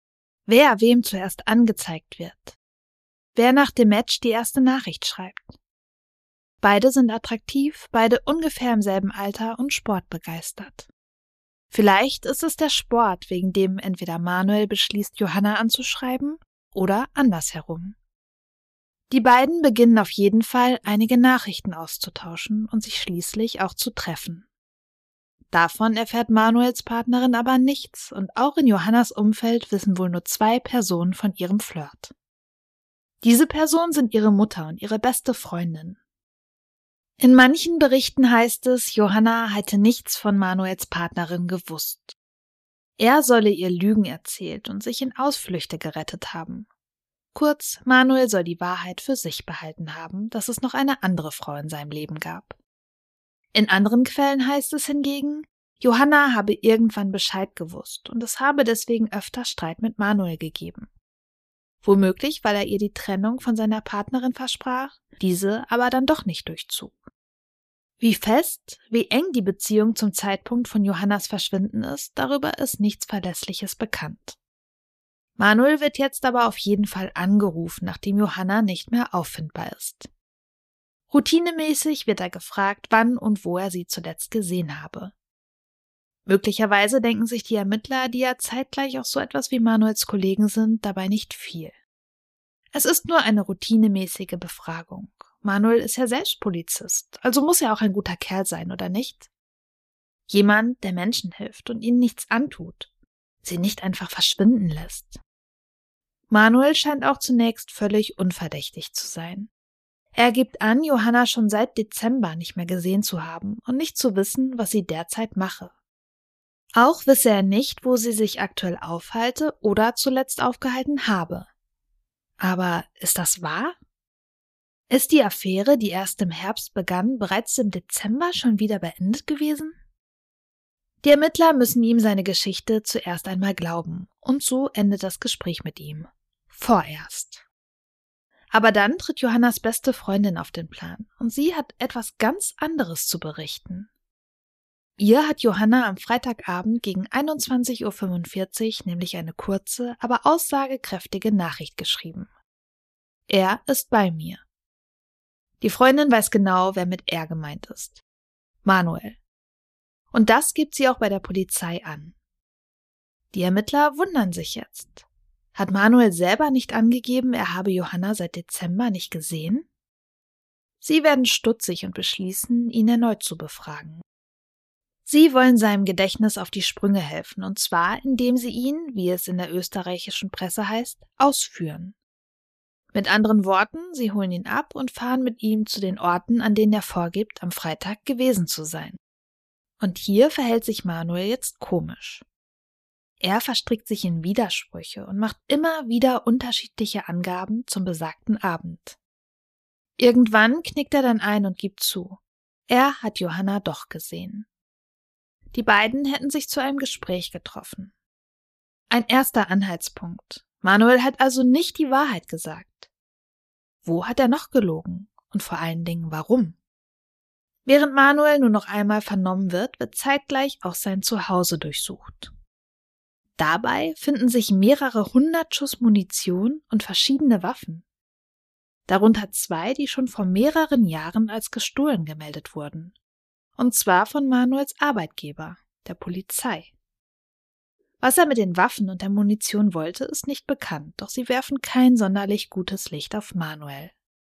Wer wem zuerst angezeigt wird. Wer nach dem Match die erste Nachricht schreibt. Beide sind attraktiv, beide ungefähr im selben Alter und sportbegeistert. Vielleicht ist es der Sport, wegen dem entweder Manuel beschließt, Johanna anzuschreiben, oder andersherum. Die beiden beginnen auf jeden Fall, einige Nachrichten auszutauschen und sich schließlich auch zu treffen. Davon erfährt Manuels Partnerin aber nichts und auch in Johannas Umfeld wissen wohl nur zwei Personen von ihrem Flirt. Diese Personen sind ihre Mutter und ihre beste Freundin. In manchen Berichten heißt es, Johanna hätte nichts von Manuels Partnerin gewusst. Er solle ihr Lügen erzählt und sich in Ausflüchte gerettet haben. Kurz, Manuel soll die Wahrheit für sich behalten haben, dass es noch eine andere Frau in seinem Leben gab. In anderen Quellen heißt es hingegen, Johanna habe irgendwann Bescheid gewusst und es habe deswegen öfter Streit mit Manuel gegeben. Womöglich, weil er ihr die Trennung von seiner Partnerin versprach, diese aber dann doch nicht durchzog. Wie fest, wie eng die Beziehung zum Zeitpunkt von Johannas Verschwinden ist, darüber ist nichts Verlässliches bekannt. Manuel wird jetzt aber auf jeden Fall angerufen, nachdem Johanna nicht mehr auffindbar ist. Routinemäßig wird er gefragt, wann und wo er sie zuletzt gesehen habe. Möglicherweise denken sich die Ermittler, die ja zeitgleich auch so etwas wie Manuels Kollegen sind, dabei nicht viel. Es ist nur eine routinemäßige Befragung. Manuel ist ja selbst Polizist, also muss er auch ein guter Kerl sein, oder nicht? Jemand, der Menschen hilft und ihnen nichts antut, sie nicht einfach verschwinden lässt. Manuel scheint auch zunächst völlig unverdächtig zu sein. Er gibt an, Johanna schon seit Dezember nicht mehr gesehen zu haben und nicht zu wissen, was sie derzeit mache. Auch wisse er nicht, wo sie sich aktuell aufhalte oder zuletzt aufgehalten habe. Aber ist das wahr? Ist die Affäre, die erst im Herbst begann, bereits im Dezember schon wieder beendet gewesen? Die Ermittler müssen ihm seine Geschichte zuerst einmal glauben, und so endet das Gespräch mit ihm. Vorerst. Aber dann tritt Johannas beste Freundin auf den Plan, und sie hat etwas ganz anderes zu berichten. Ihr hat Johanna am Freitagabend gegen einundzwanzig Uhr fünfundvierzig nämlich eine kurze, aber aussagekräftige Nachricht geschrieben. Er ist bei mir. Die Freundin weiß genau, wer mit er gemeint ist. Manuel. Und das gibt sie auch bei der Polizei an. Die Ermittler wundern sich jetzt. Hat Manuel selber nicht angegeben, er habe Johanna seit Dezember nicht gesehen? Sie werden stutzig und beschließen, ihn erneut zu befragen. Sie wollen seinem Gedächtnis auf die Sprünge helfen, und zwar, indem sie ihn, wie es in der österreichischen Presse heißt, ausführen. Mit anderen Worten, sie holen ihn ab und fahren mit ihm zu den Orten, an denen er vorgibt, am Freitag gewesen zu sein. Und hier verhält sich Manuel jetzt komisch. Er verstrickt sich in Widersprüche und macht immer wieder unterschiedliche Angaben zum besagten Abend. Irgendwann knickt er dann ein und gibt zu. Er hat Johanna doch gesehen. Die beiden hätten sich zu einem Gespräch getroffen. Ein erster Anhaltspunkt. Manuel hat also nicht die Wahrheit gesagt. Wo hat er noch gelogen? Und vor allen Dingen warum? Während Manuel nur noch einmal vernommen wird, wird zeitgleich auch sein Zuhause durchsucht. Dabei finden sich mehrere hundert Schuss Munition und verschiedene Waffen. Darunter zwei, die schon vor mehreren Jahren als gestohlen gemeldet wurden. Und zwar von Manuels Arbeitgeber, der Polizei. Was er mit den Waffen und der Munition wollte, ist nicht bekannt, doch sie werfen kein sonderlich gutes Licht auf Manuel.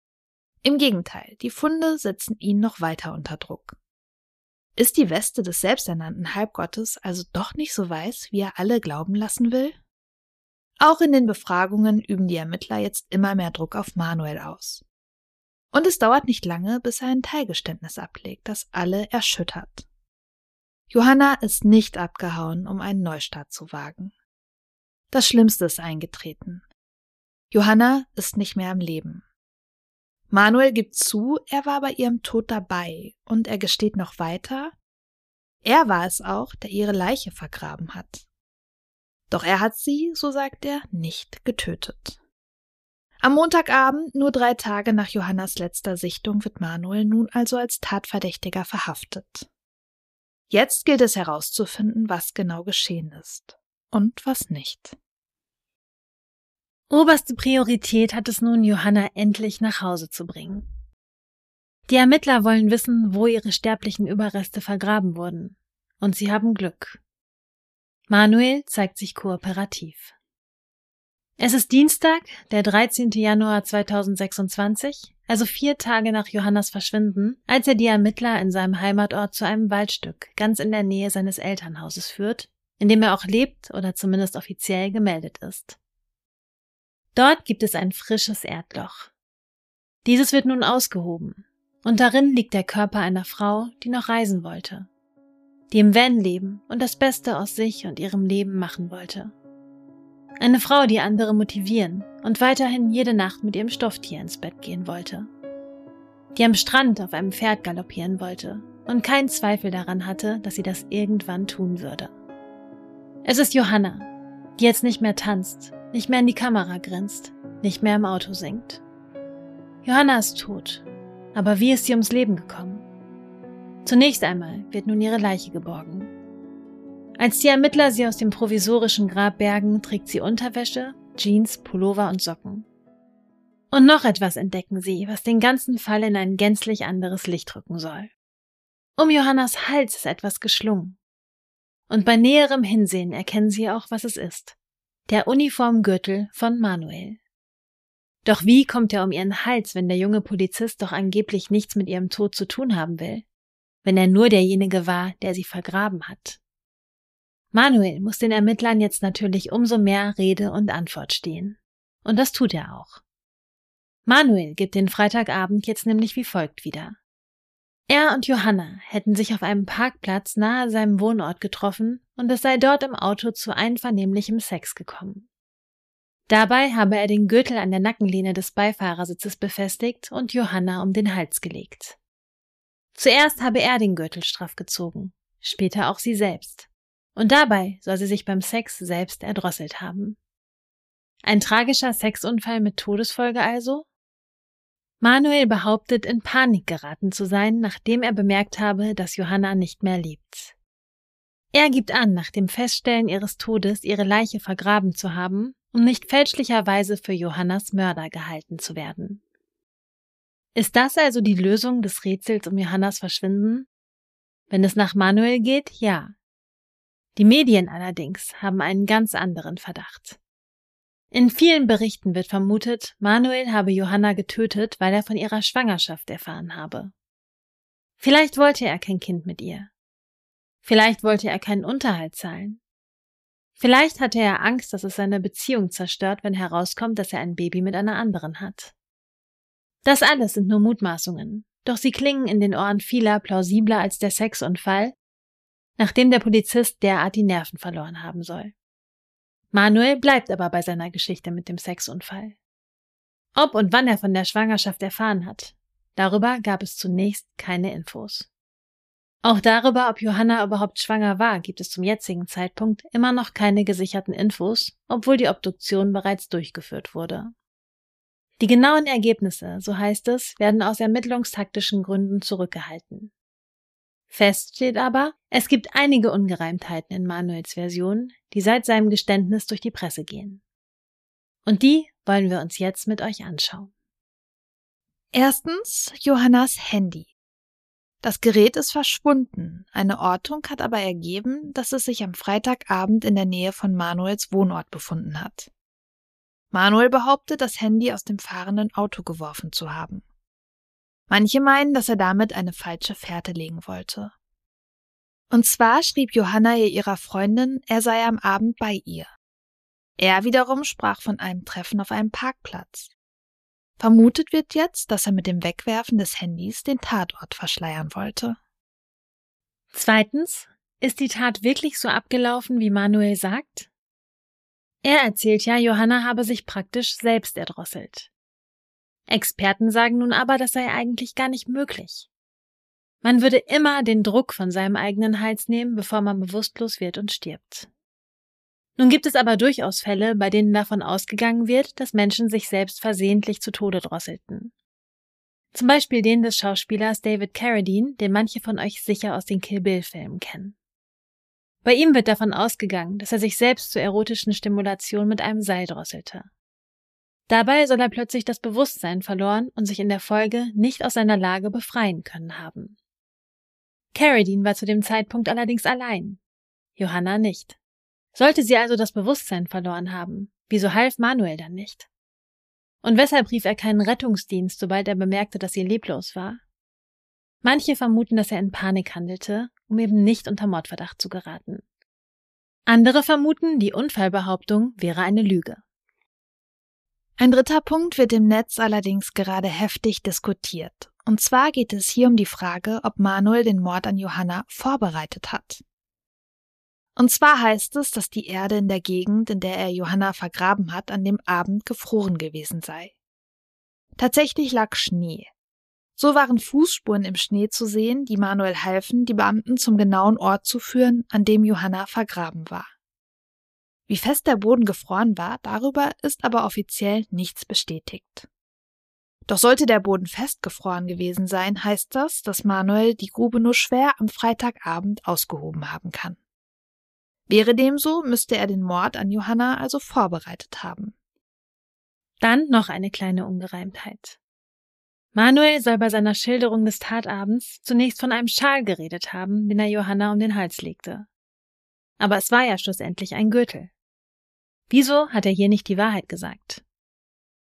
Im Gegenteil, die Funde setzen ihn noch weiter unter Druck. Ist die Weste des selbsternannten Halbgottes also doch nicht so weiß, wie er alle glauben lassen will? Auch in den Befragungen üben die Ermittler jetzt immer mehr Druck auf Manuel aus. Und es dauert nicht lange, bis er ein Teilgeständnis ablegt, das alle erschüttert. Johanna ist nicht abgehauen, um einen Neustart zu wagen. Das Schlimmste ist eingetreten. Johanna ist nicht mehr am Leben. Manuel gibt zu, er war bei ihrem Tod dabei, und er gesteht noch weiter, er war es auch, der ihre Leiche vergraben hat. Doch er hat sie, so sagt er, nicht getötet. Am Montagabend, nur drei Tage nach Johannas letzter Sichtung, wird Manuel nun also als Tatverdächtiger verhaftet. Jetzt gilt es herauszufinden, was genau geschehen ist und was nicht. Oberste Priorität hat es nun, Johanna endlich nach Hause zu bringen. Die Ermittler wollen wissen, wo ihre sterblichen Überreste vergraben wurden. Und sie haben Glück. Manuel zeigt sich kooperativ. Es ist Dienstag, der dreizehnten Januar zweitausendsechsundzwanzig, also vier Tage nach Johannas Verschwinden, als er die Ermittler in seinem Heimatort zu einem Waldstück ganz in der Nähe seines Elternhauses führt, in dem er auch lebt oder zumindest offiziell gemeldet ist. Dort gibt es ein frisches Erdloch. Dieses wird nun ausgehoben, und darin liegt der Körper einer Frau, die noch reisen wollte, die im Van leben und das Beste aus sich und ihrem Leben machen wollte. Eine Frau, die andere motivieren und weiterhin jede Nacht mit ihrem Stofftier ins Bett gehen wollte. Die am Strand auf einem Pferd galoppieren wollte und keinen Zweifel daran hatte, dass sie das irgendwann tun würde. Es ist Johanna, die jetzt nicht mehr tanzt, nicht mehr in die Kamera grinst, nicht mehr im Auto singt. Johanna ist tot, aber wie ist sie ums Leben gekommen? Zunächst einmal wird nun ihre Leiche geborgen. Als die Ermittler sie aus dem provisorischen Grab bergen, trägt sie Unterwäsche, Jeans, Pullover und Socken. Und noch etwas entdecken sie, was den ganzen Fall in ein gänzlich anderes Licht rücken soll. Um Johannas Hals ist etwas geschlungen. Und bei näherem Hinsehen erkennen sie auch, was es ist. Der Uniformgürtel von Manuel. Doch wie kommt er um ihren Hals, wenn der junge Polizist doch angeblich nichts mit ihrem Tod zu tun haben will, wenn er nur derjenige war, der sie vergraben hat? Manuel muss den Ermittlern jetzt natürlich umso mehr Rede und Antwort stehen. Und das tut er auch. Manuel gibt den Freitagabend jetzt nämlich wie folgt wieder. Er und Johanna hätten sich auf einem Parkplatz nahe seinem Wohnort getroffen und es sei dort im Auto zu einvernehmlichem Sex gekommen. Dabei habe er den Gürtel an der Nackenlehne des Beifahrersitzes befestigt und Johanna um den Hals gelegt. Zuerst habe er den Gürtel straff gezogen, später auch sie selbst. Und dabei soll sie sich beim Sex selbst erdrosselt haben. Ein tragischer Sexunfall mit Todesfolge also? Manuel behauptet, in Panik geraten zu sein, nachdem er bemerkt habe, dass Johanna nicht mehr lebt. Er gibt an, nach dem Feststellen ihres Todes ihre Leiche vergraben zu haben, um nicht fälschlicherweise für Johannas Mörder gehalten zu werden. Ist das also die Lösung des Rätsels um Johannas Verschwinden? Wenn es nach Manuel geht, ja. Die Medien allerdings haben einen ganz anderen Verdacht. In vielen Berichten wird vermutet, Manuel habe Johanna getötet, weil er von ihrer Schwangerschaft erfahren habe. Vielleicht wollte er kein Kind mit ihr. Vielleicht wollte er keinen Unterhalt zahlen. Vielleicht hatte er Angst, dass es seine Beziehung zerstört, wenn herauskommt, dass er ein Baby mit einer anderen hat. Das alles sind nur Mutmaßungen, doch sie klingen in den Ohren vieler plausibler als der Sexunfall, nachdem der Polizist derart die Nerven verloren haben soll. Manuel bleibt aber bei seiner Geschichte mit dem Sexunfall. Ob und wann er von der Schwangerschaft erfahren hat, darüber gab es zunächst keine Infos. Auch darüber, ob Johanna überhaupt schwanger war, gibt es zum jetzigen Zeitpunkt immer noch keine gesicherten Infos, obwohl die Obduktion bereits durchgeführt wurde. Die genauen Ergebnisse, so heißt es, werden aus ermittlungstaktischen Gründen zurückgehalten. Fest steht aber, es gibt einige Ungereimtheiten in Manuels Version, die seit seinem Geständnis durch die Presse gehen. Und die wollen wir uns jetzt mit euch anschauen. Erstens Johannas Handy. Das Gerät ist verschwunden, eine Ortung hat aber ergeben, dass es sich am Freitagabend in der Nähe von Manuels Wohnort befunden hat. Manuel behauptet, das Handy aus dem fahrenden Auto geworfen zu haben. Manche meinen, dass er damit eine falsche Fährte legen wollte. Und zwar schrieb Johanna ihr ihrer Freundin, er sei am Abend bei ihr. Er wiederum sprach von einem Treffen auf einem Parkplatz. Vermutet wird jetzt, dass er mit dem Wegwerfen des Handys den Tatort verschleiern wollte. Zweitens, ist die Tat wirklich so abgelaufen, wie Manuel sagt? Er erzählt ja, Johanna habe sich praktisch selbst erdrosselt. Experten sagen nun aber, das sei eigentlich gar nicht möglich. Man würde immer den Druck von seinem eigenen Hals nehmen, bevor man bewusstlos wird und stirbt. Nun gibt es aber durchaus Fälle, bei denen davon ausgegangen wird, dass Menschen sich selbst versehentlich zu Tode drosselten. Zum Beispiel den des Schauspielers David Carradine, den manche von euch sicher aus den Kill Bill-Filmen kennen. Bei ihm wird davon ausgegangen, dass er sich selbst zur erotischen Stimulation mit einem Seil drosselte. Dabei soll er plötzlich das Bewusstsein verloren und sich in der Folge nicht aus seiner Lage befreien können haben. Carradine war zu dem Zeitpunkt allerdings allein, Johanna nicht. Sollte sie also das Bewusstsein verloren haben, wieso half Manuel dann nicht? Und weshalb rief er keinen Rettungsdienst, sobald er bemerkte, dass sie leblos war? Manche vermuten, dass er in Panik handelte, um eben nicht unter Mordverdacht zu geraten. Andere vermuten, die Unfallbehauptung wäre eine Lüge. Ein dritter Punkt wird im Netz allerdings gerade heftig diskutiert. Und zwar geht es hier um die Frage, ob Manuel den Mord an Johanna vorbereitet hat. Und zwar heißt es, dass die Erde in der Gegend, in der er Johanna vergraben hat, an dem Abend gefroren gewesen sei. Tatsächlich lag Schnee. So waren Fußspuren im Schnee zu sehen, die Manuel halfen, die Beamten zum genauen Ort zu führen, an dem Johanna vergraben war. Wie fest der Boden gefroren war, darüber ist aber offiziell nichts bestätigt. Doch sollte der Boden festgefroren gewesen sein, heißt das, dass Manuel die Grube nur schwer am Freitagabend ausgehoben haben kann. Wäre dem so, müsste er den Mord an Johanna also vorbereitet haben. Dann noch eine kleine Ungereimtheit. Manuel soll bei seiner Schilderung des Tatabends zunächst von einem Schal geredet haben, den er Johanna um den Hals legte. Aber es war ja schlussendlich ein Gürtel. Wieso hat er hier nicht die Wahrheit gesagt?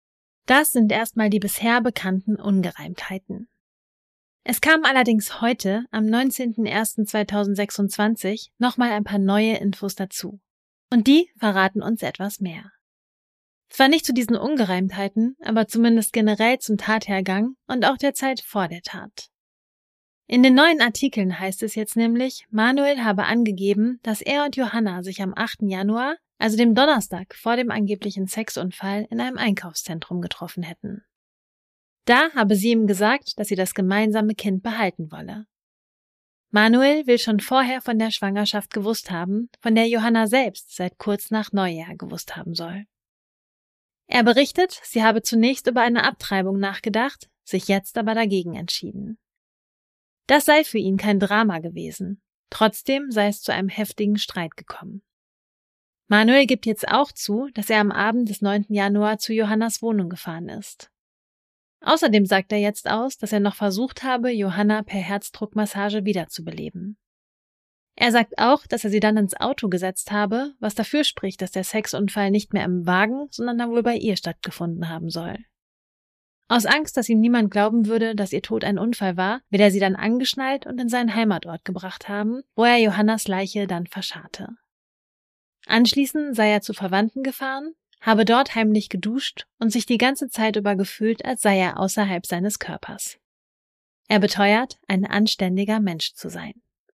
Das sind erstmal die bisher bekannten Ungereimtheiten. Es kamen allerdings heute, am neunzehnten ersten zweitausendsechsundzwanzig, nochmal ein paar neue Infos dazu. Und die verraten uns etwas mehr. Zwar nicht zu diesen Ungereimtheiten, aber zumindest generell zum Tathergang und auch der Zeit vor der Tat. In den neuen Artikeln heißt es jetzt nämlich, Manuel habe angegeben, dass er und Johanna sich am achten Januar, also dem Donnerstag vor dem angeblichen Sexunfall, in einem Einkaufszentrum getroffen hätten. Da habe sie ihm gesagt, dass sie das gemeinsame Kind behalten wolle. Manuel will schon vorher von der Schwangerschaft gewusst haben, von der Johanna selbst seit kurz nach Neujahr gewusst haben soll. Er berichtet, sie habe zunächst über eine Abtreibung nachgedacht, sich jetzt aber dagegen entschieden. Das sei für ihn kein Drama gewesen. Trotzdem sei es zu einem heftigen Streit gekommen. Manuel gibt jetzt auch zu, dass er am Abend des neunten Januar zu Johannas Wohnung gefahren ist. Außerdem sagt er jetzt aus, dass er noch versucht habe, Johanna per Herzdruckmassage wiederzubeleben. Er sagt auch, dass er sie dann ins Auto gesetzt habe, was dafür spricht, dass der Sexunfall nicht mehr im Wagen, sondern dann wohl bei ihr stattgefunden haben soll. Aus Angst, dass ihm niemand glauben würde, dass ihr Tod ein Unfall war, will er sie dann angeschnallt und in seinen Heimatort gebracht haben, wo er Johannas Leiche dann verscharrte. Anschließend sei er zu Verwandten gefahren, habe dort heimlich geduscht und sich die ganze Zeit über gefühlt, als sei er außerhalb seines Körpers. Er beteuert, ein anständiger Mensch zu sein.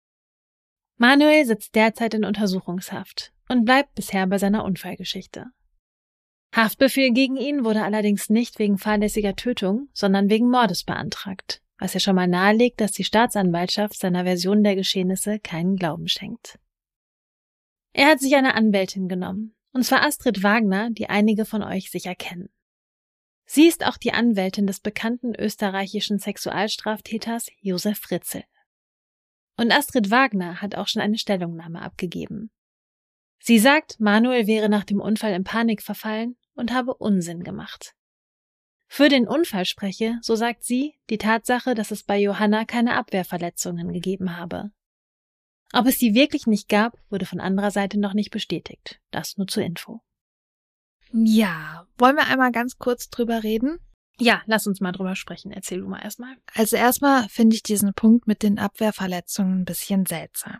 Manuel sitzt derzeit in Untersuchungshaft und bleibt bisher bei seiner Unfallgeschichte. Haftbefehl gegen ihn wurde allerdings nicht wegen fahrlässiger Tötung, sondern wegen Mordes beantragt, was ja schon mal nahelegt, dass die Staatsanwaltschaft seiner Version der Geschehnisse keinen Glauben schenkt. Er hat sich eine Anwältin genommen, und zwar Astrid Wagner, die einige von euch sicher kennen. Sie ist auch die Anwältin des bekannten österreichischen Sexualstraftäters Josef Fritzl. Und Astrid Wagner hat auch schon eine Stellungnahme abgegeben. Sie sagt, Manuel wäre nach dem Unfall in Panik verfallen und habe Unsinn gemacht. Für den Unfall spreche, so sagt sie, die Tatsache, dass es bei Johanna keine Abwehrverletzungen gegeben habe. Ob es die wirklich nicht gab, wurde von anderer Seite noch nicht bestätigt. Das nur zur Info. Ja, wollen wir einmal ganz kurz drüber reden? Ja, lass uns mal drüber sprechen. Erzähl du mal erstmal. Also erstmal finde ich diesen Punkt mit den Abwehrverletzungen ein bisschen seltsam.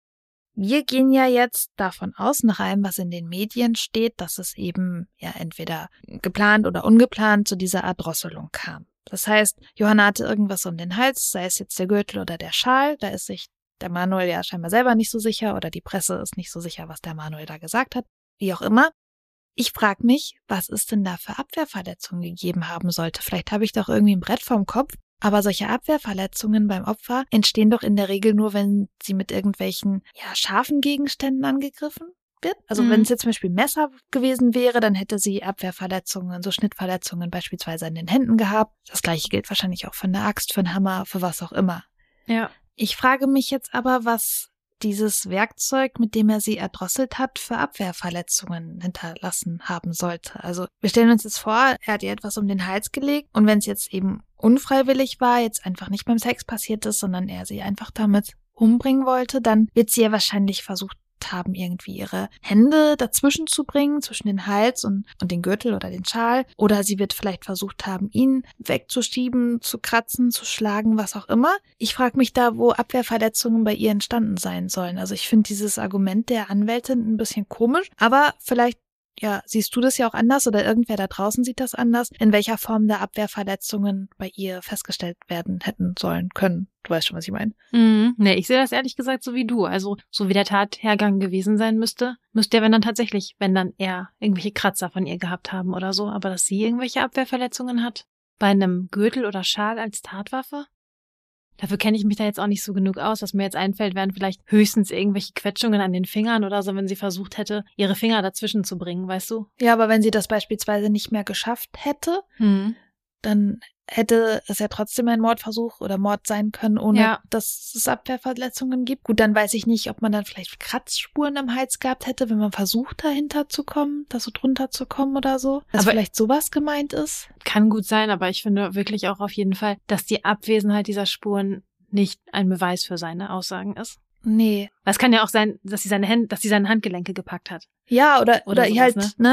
Wir gehen ja jetzt davon aus, nach allem, was in den Medien steht, dass es eben ja entweder geplant oder ungeplant zu dieser Erdrosselung kam. Das heißt, Johanna hatte irgendwas um den Hals, sei es jetzt der Gürtel oder der Schal, da ist sich der Manuel ja scheinbar selber nicht so sicher oder die Presse ist nicht so sicher, was der Manuel da gesagt hat, wie auch immer. Ich frage mich, was es denn da für Abwehrverletzungen gegeben haben sollte. Vielleicht habe ich doch irgendwie ein Brett vorm Kopf, aber solche Abwehrverletzungen beim Opfer entstehen doch in der Regel nur, wenn sie mit irgendwelchen ja, scharfen Gegenständen angegriffen wird. Also mhm. wenn es jetzt zum Beispiel ein Messer gewesen wäre, dann hätte sie Abwehrverletzungen, so Schnittverletzungen beispielsweise in den Händen gehabt. Das gleiche gilt wahrscheinlich auch für eine Axt, für einen Hammer, für was auch immer. Ja. Ich frage mich jetzt aber, was dieses Werkzeug, mit dem er sie erdrosselt hat, für Abwehrverletzungen hinterlassen haben sollte. Also wir stellen uns jetzt vor, er hat ihr etwas um den Hals gelegt und wenn es jetzt eben unfreiwillig war, jetzt einfach nicht beim Sex passiert ist, sondern er sie einfach damit umbringen wollte, dann wird sie ja wahrscheinlich versucht haben, irgendwie ihre Hände dazwischen zu bringen, zwischen den Hals und, und den Gürtel oder den Schal. Oder sie wird vielleicht versucht haben, ihn wegzuschieben, zu kratzen, zu schlagen, was auch immer. Ich frage mich da, wo Abwehrverletzungen bei ihr entstanden sein sollen. Also ich finde dieses Argument der Anwältin ein bisschen komisch, aber vielleicht ja, siehst du das ja auch anders oder irgendwer da draußen sieht das anders, in welcher Form da Abwehrverletzungen bei ihr festgestellt werden hätten sollen können. Du weißt schon, was ich meine. Mm, nee, ich sehe das ehrlich gesagt so wie du. Also so wie der Tathergang gewesen sein müsste, müsste er, wenn dann tatsächlich, wenn dann eher irgendwelche Kratzer von ihr gehabt haben oder so, aber dass sie irgendwelche Abwehrverletzungen hat, bei einem Gürtel oder Schal als Tatwaffe? Dafür kenne ich mich da jetzt auch nicht so genug aus. Was mir jetzt einfällt, wären vielleicht höchstens irgendwelche Quetschungen an den Fingern oder so, wenn sie versucht hätte, ihre Finger dazwischen zu bringen, weißt du? Ja, aber wenn sie das beispielsweise nicht mehr geschafft hätte, hm. dann hätte es ja trotzdem ein Mordversuch oder Mord sein können, ohne ja. dass es Abwehrverletzungen gibt. Gut, dann weiß ich nicht, ob man dann vielleicht Kratzspuren am Hals gehabt hätte, wenn man versucht, dahinter zu kommen, da so drunter zu kommen oder so. Dass aber vielleicht sowas gemeint ist. Kann gut sein, aber ich finde wirklich auch auf jeden Fall, dass die Abwesenheit dieser Spuren nicht ein Beweis für seine Aussagen ist. Nee. Es kann ja auch sein, dass sie seine Hände, dass sie seine Handgelenke gepackt hat. Ja, oder, oder, oder sowas, halt, ne? ne,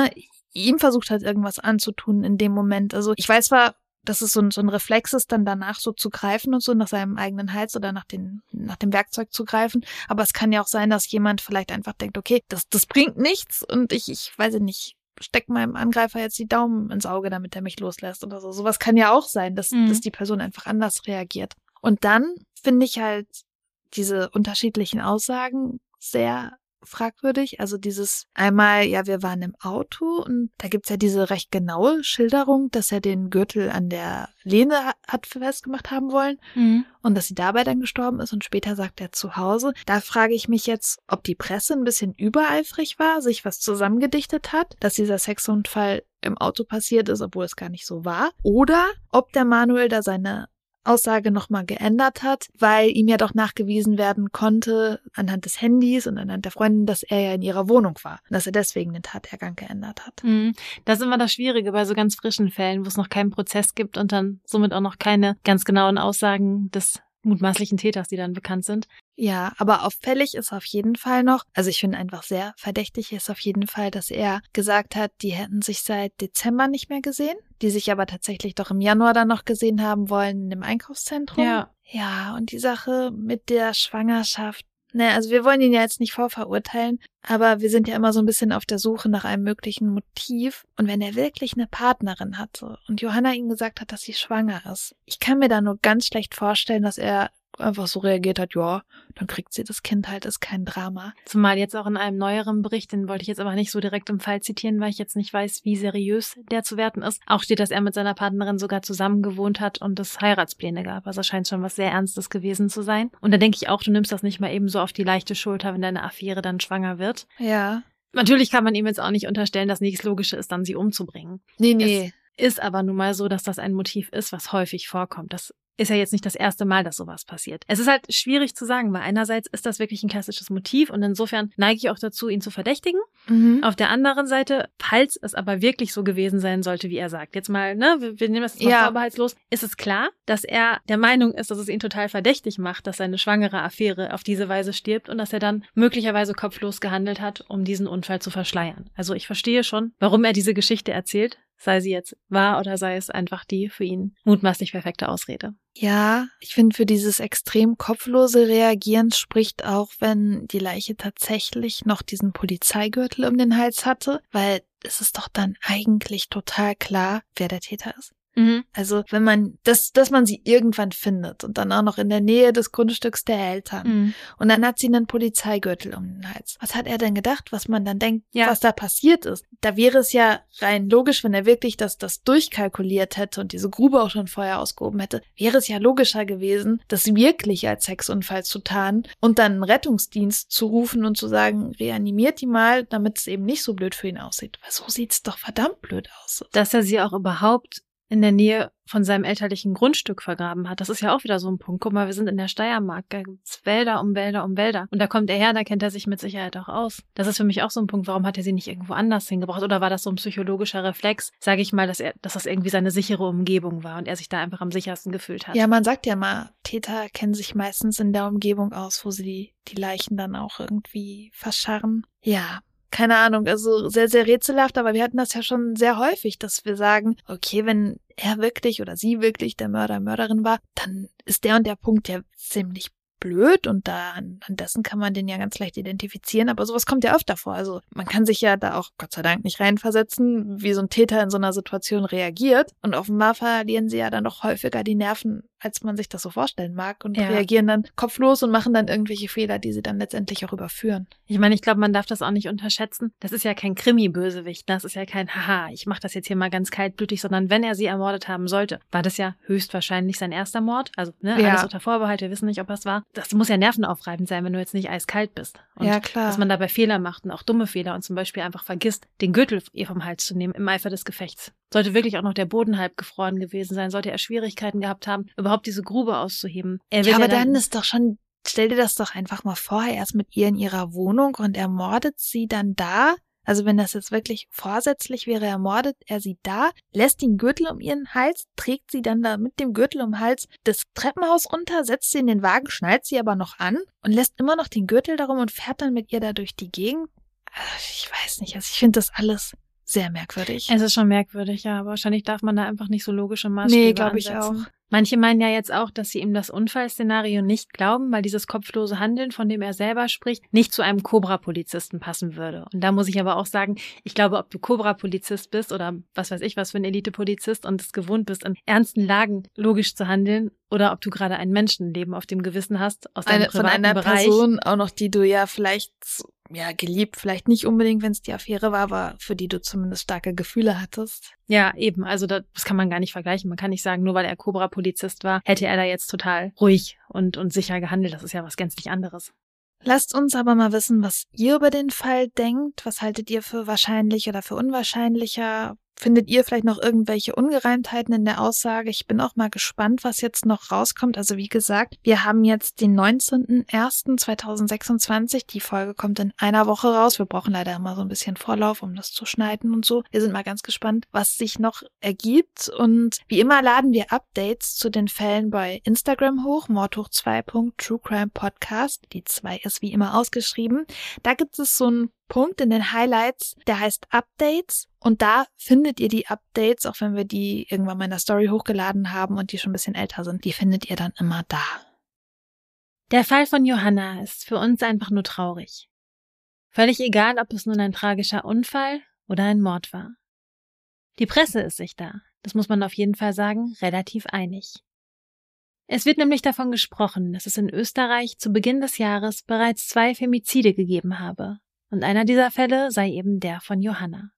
ihm versucht hat, irgendwas anzutun in dem Moment. Also ich weiß zwar, dass es so ein, so ein Reflex ist, dann danach so zu greifen und so nach seinem eigenen Hals oder nach, den, nach dem Werkzeug zu greifen. Aber es kann ja auch sein, dass jemand vielleicht einfach denkt, okay, das, das bringt nichts und ich, ich weiß nicht, steck meinem Angreifer jetzt die Daumen ins Auge, damit er mich loslässt oder so. Sowas kann ja auch sein, dass, mhm. dass die Person einfach anders reagiert. Und dann finde ich halt diese unterschiedlichen Aussagen sehr fragwürdig. Also dieses einmal, ja, wir waren im Auto und da gibt's ja diese recht genaue Schilderung, dass er den Gürtel an der Lehne hat festgemacht haben wollen mhm. und dass sie dabei dann gestorben ist und später sagt er zu Hause. Da frage ich mich jetzt, ob die Presse ein bisschen übereifrig war, sich was zusammengedichtet hat, dass dieser Sexunfall im Auto passiert ist, obwohl es gar nicht so war. Oder ob der Manuel da seine Aussage nochmal geändert hat, weil ihm ja doch nachgewiesen werden konnte anhand des Handys und anhand der Freundin, dass er ja in ihrer Wohnung war und dass er deswegen den Tathergang geändert hat. Mhm. Das ist immer das Schwierige bei so ganz frischen Fällen, wo es noch keinen Prozess gibt und dann somit auch noch keine ganz genauen Aussagen des mutmaßlichen Täters, die dann bekannt sind. Ja, aber auffällig ist auf jeden Fall noch, also ich finde einfach sehr verdächtig ist auf jeden Fall, dass er gesagt hat, die hätten sich seit Dezember nicht mehr gesehen, die sich aber tatsächlich doch im Januar dann noch gesehen haben wollen in dem Einkaufszentrum. Ja. Ja, und die Sache mit der Schwangerschaft, ne, also wir wollen ihn ja jetzt nicht vorverurteilen, aber wir sind ja immer so ein bisschen auf der Suche nach einem möglichen Motiv. Und wenn er wirklich eine Partnerin hatte und Johanna ihm gesagt hat, dass sie schwanger ist, ich kann mir da nur ganz schlecht vorstellen, dass er einfach so reagiert hat, ja, dann kriegt sie das Kind halt, ist kein Drama. Zumal jetzt auch in einem neueren Bericht, den wollte ich jetzt aber nicht so direkt im Fall zitieren, weil ich jetzt nicht weiß, wie seriös der zu werten ist. Auch steht, dass er mit seiner Partnerin sogar zusammen gewohnt hat und es Heiratspläne gab. Also scheint schon was sehr Ernstes gewesen zu sein. Und da denke ich auch, du nimmst das nicht mal eben so auf die leichte Schulter, wenn deine Affäre dann schwanger wird. Ja. Natürlich kann man ihm jetzt auch nicht unterstellen, dass nichts Logische ist, dann sie umzubringen. Nee, nee. Es ist aber nun mal so, dass das ein Motiv ist, was häufig vorkommt. Das ist ja jetzt nicht das erste Mal, dass sowas passiert. Es ist halt schwierig zu sagen, weil einerseits ist das wirklich ein klassisches Motiv und insofern neige ich auch dazu, ihn zu verdächtigen. Mhm. Auf der anderen Seite, falls es aber wirklich so gewesen sein sollte, wie er sagt, jetzt mal, ne, wir, wir nehmen das jetzt mal ja. vorbehaltslos, ist es klar, dass er der Meinung ist, dass es ihn total verdächtig macht, dass seine schwangere Affäre auf diese Weise stirbt und dass er dann möglicherweise kopflos gehandelt hat, um diesen Unfall zu verschleiern. Also ich verstehe schon, warum er diese Geschichte erzählt, sei sie jetzt wahr oder sei es einfach die für ihn mutmaßlich perfekte Ausrede. Ja, ich finde, für dieses extrem kopflose Reagieren spricht auch, wenn die Leiche tatsächlich noch diesen Polizeigürtel um den Hals hatte, weil es ist doch dann eigentlich total klar, wer der Täter ist. Mhm. Also wenn man, dass, dass man sie irgendwann findet und dann auch noch in der Nähe des Grundstücks der Eltern. Mhm. Und dann hat sie einen Polizeigürtel um den Hals. Was hat er denn gedacht, was man dann denkt, ja. was da passiert ist? Da wäre es ja rein logisch, wenn er wirklich das, das durchkalkuliert hätte und diese Grube auch schon vorher ausgehoben hätte, wäre es ja logischer gewesen, das wirklich als Sexunfall zu tarnen und dann einen Rettungsdienst zu rufen und zu sagen, reanimiert die mal, damit es eben nicht so blöd für ihn aussieht. Weil so sieht's doch verdammt blöd aus. Dass er sie auch überhaupt in der Nähe von seinem elterlichen Grundstück vergraben hat. Das ist ja auch wieder so ein Punkt. Guck mal, wir sind in der Steiermark, da gibt's Wälder um Wälder um Wälder. Und da kommt er her, da kennt er sich mit Sicherheit auch aus. Das ist für mich auch so ein Punkt, warum hat er sie nicht irgendwo anders hingebracht? Oder war das so ein psychologischer Reflex, sage ich mal, dass er, dass das irgendwie seine sichere Umgebung war und er sich da einfach am sichersten gefühlt hat? Ja, man sagt ja mal, Täter kennen sich meistens in der Umgebung aus, wo sie die, die Leichen dann auch irgendwie verscharren. Ja. Keine Ahnung, also sehr, sehr rätselhaft, aber wir hatten das ja schon sehr häufig, dass wir sagen, okay, wenn er wirklich oder sie wirklich der Mörder, Mörderin war, dann ist der und der Punkt ja ziemlich blöd und da an, an dessen kann man den ja ganz leicht identifizieren, aber sowas kommt ja öfter vor. Also man kann sich ja da auch Gott sei Dank nicht reinversetzen, wie so ein Täter in so einer Situation reagiert und offenbar verlieren sie ja dann doch häufiger die Nerven, als man sich das so vorstellen mag und ja. reagieren dann kopflos und machen dann irgendwelche Fehler, die sie dann letztendlich auch überführen. Ich meine, ich glaube, man darf das auch nicht unterschätzen. Das ist ja kein Krimi-Bösewicht, das ist ja kein Haha, ich mache das jetzt hier mal ganz kaltblütig, sondern wenn er sie ermordet haben sollte, war das ja höchstwahrscheinlich sein erster Mord. Also ne, ja. alles unter Vorbehalt, wir wissen nicht, ob das war. Das muss ja nervenaufreibend sein, wenn du jetzt nicht eiskalt bist. Und ja, klar. dass man dabei Fehler macht und auch dumme Fehler und zum Beispiel einfach vergisst, den Gürtel ihr vom Hals zu nehmen im Eifer des Gefechts. Sollte wirklich auch noch der Boden halb gefroren gewesen sein, sollte er Schwierigkeiten gehabt haben, überhaupt diese Grube auszuheben. Er ja, aber ja dann, dann ist doch schon, stell dir das doch einfach mal vor, er ist mit ihr in ihrer Wohnung und ermordet sie dann da. Also wenn das jetzt wirklich vorsätzlich wäre, ermordet er sie da, lässt den Gürtel um ihren Hals, trägt sie dann da mit dem Gürtel um den Hals das Treppenhaus runter, setzt sie in den Wagen, schnallt sie aber noch an und lässt immer noch den Gürtel darum und fährt dann mit ihr da durch die Gegend. Ich weiß nicht, also ich finde das alles sehr merkwürdig. Es ist schon merkwürdig, ja, aber wahrscheinlich darf man da einfach nicht so logische Maßstäbe Nee, glaube ich ansetzen. auch. Manche meinen ja jetzt auch, dass sie ihm das Unfallszenario nicht glauben, weil dieses kopflose Handeln, von dem er selber spricht, nicht zu einem Cobra-Polizisten passen würde. Und da muss ich aber auch sagen, ich glaube, ob du Cobra-Polizist bist oder was weiß ich was für ein Elite-Polizist und es gewohnt bist, in ernsten Lagen logisch zu handeln, oder ob du gerade ein Menschenleben auf dem Gewissen hast, aus deinem Eine, von privaten einer Bereich. Person, auch noch die du ja vielleicht, ja, geliebt, vielleicht nicht unbedingt, wenn es die Affäre war, aber für die du zumindest starke Gefühle hattest. Ja, eben, also das, das kann man gar nicht vergleichen. Man kann nicht sagen, nur weil er Cobra-Polizist war, hätte er da jetzt total ruhig und, und sicher gehandelt. Das ist ja was gänzlich anderes. Lasst uns aber mal wissen, was ihr über den Fall denkt. Was haltet ihr für wahrscheinlich oder für unwahrscheinlicher? Findet ihr vielleicht noch irgendwelche Ungereimtheiten in der Aussage? Ich bin auch mal gespannt, was jetzt noch rauskommt. Also wie gesagt, wir haben jetzt den neunzehnten ersten zweitausendsechsundzwanzig. Die Folge kommt in einer Woche raus. Wir brauchen leider immer so ein bisschen Vorlauf, um das zu schneiden und so. Wir sind mal ganz gespannt, was sich noch ergibt. Und wie immer laden wir Updates zu den Fällen bei Instagram hoch, mordhoch zwei punkt truecrimepodcast. Die zwei ist wie immer ausgeschrieben. Da gibt es so einen Punkt in den Highlights, der heißt Updates, und da findet ihr die Updates, auch wenn wir die irgendwann mal in der Story hochgeladen haben und die schon ein bisschen älter sind, die findet ihr dann immer da. Der Fall von Johanna ist für uns einfach nur traurig. Völlig egal, ob es nun ein tragischer Unfall oder ein Mord war. Die Presse ist sich da, das muss man auf jeden Fall sagen, relativ einig. Es wird nämlich davon gesprochen, dass es in Österreich zu Beginn des Jahres bereits zwei Femizide gegeben habe. Und einer dieser Fälle sei eben der von Johanna.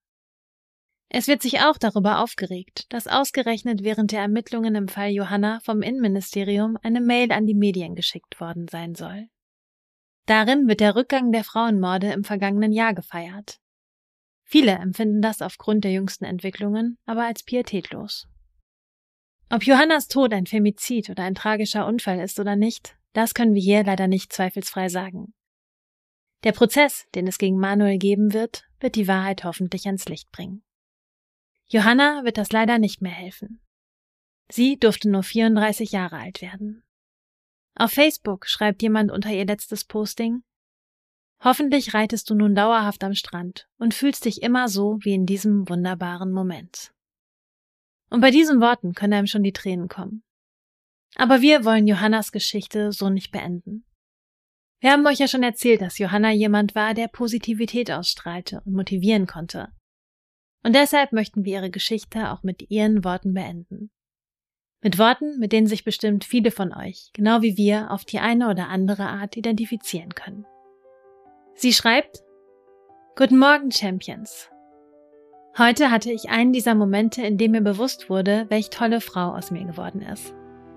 Es wird sich auch darüber aufgeregt, dass ausgerechnet während der Ermittlungen im Fall Johanna vom Innenministerium eine Mail an die Medien geschickt worden sein soll. Darin wird der Rückgang der Frauenmorde im vergangenen Jahr gefeiert. Viele empfinden das aufgrund der jüngsten Entwicklungen aber als pietätlos. Ob Johannas Tod ein Femizid oder ein tragischer Unfall ist oder nicht, das können wir hier leider nicht zweifelsfrei sagen. Der Prozess, den es gegen Manuel geben wird, wird die Wahrheit hoffentlich ans Licht bringen. Johanna wird das leider nicht mehr helfen. Sie durfte nur vierunddreißig Jahre alt werden. Auf Facebook schreibt jemand unter ihr letztes Posting: Hoffentlich reitest du nun dauerhaft am Strand und fühlst dich immer so wie in diesem wunderbaren Moment. Und bei diesen Worten können einem schon die Tränen kommen. Aber wir wollen Johannas Geschichte so nicht beenden. Wir haben euch ja schon erzählt, dass Johanna jemand war, der Positivität ausstrahlte und motivieren konnte. Und deshalb möchten wir ihre Geschichte auch mit ihren Worten beenden. Mit Worten, mit denen sich bestimmt viele von euch, genau wie wir, auf die eine oder andere Art identifizieren können. Sie schreibt: Guten Morgen, Champions. Heute hatte ich einen dieser Momente, in dem mir bewusst wurde, welch tolle Frau aus mir geworden ist.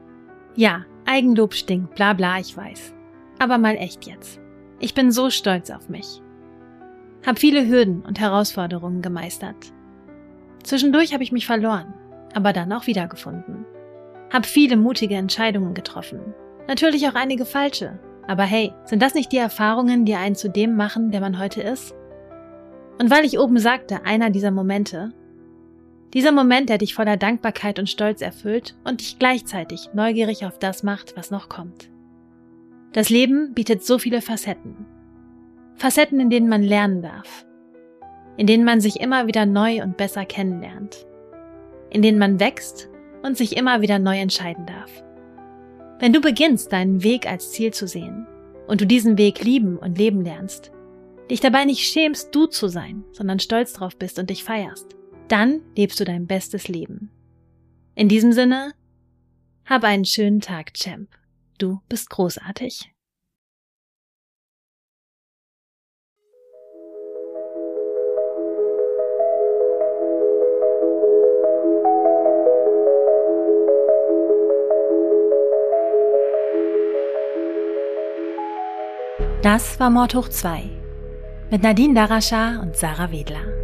Ja, Eigenlob stinkt, bla bla, ich weiß. Aber mal echt jetzt. Ich bin so stolz auf mich. Hab viele Hürden und Herausforderungen gemeistert. Zwischendurch habe ich mich verloren, aber dann auch wiedergefunden. Hab viele mutige Entscheidungen getroffen. Natürlich auch einige falsche. Aber hey, sind das nicht die Erfahrungen, die einen zu dem machen, der man heute ist? Und weil ich oben sagte, einer dieser Momente, dieser Moment, der dich voller Dankbarkeit und Stolz erfüllt und dich gleichzeitig neugierig auf das macht, was noch kommt. Das Leben bietet so viele Facetten. Facetten, in denen man lernen darf. In denen man sich immer wieder neu und besser kennenlernt. In denen man wächst und sich immer wieder neu entscheiden darf. Wenn du beginnst, deinen Weg als Ziel zu sehen und du diesen Weg lieben und leben lernst, dich dabei nicht schämst, du zu sein, sondern stolz drauf bist und dich feierst, dann lebst du dein bestes Leben. In diesem Sinne, hab einen schönen Tag, Champ. Du bist großartig. Das war Mordhoch zwei mit Nadine Daraschar und Sarah Wedler.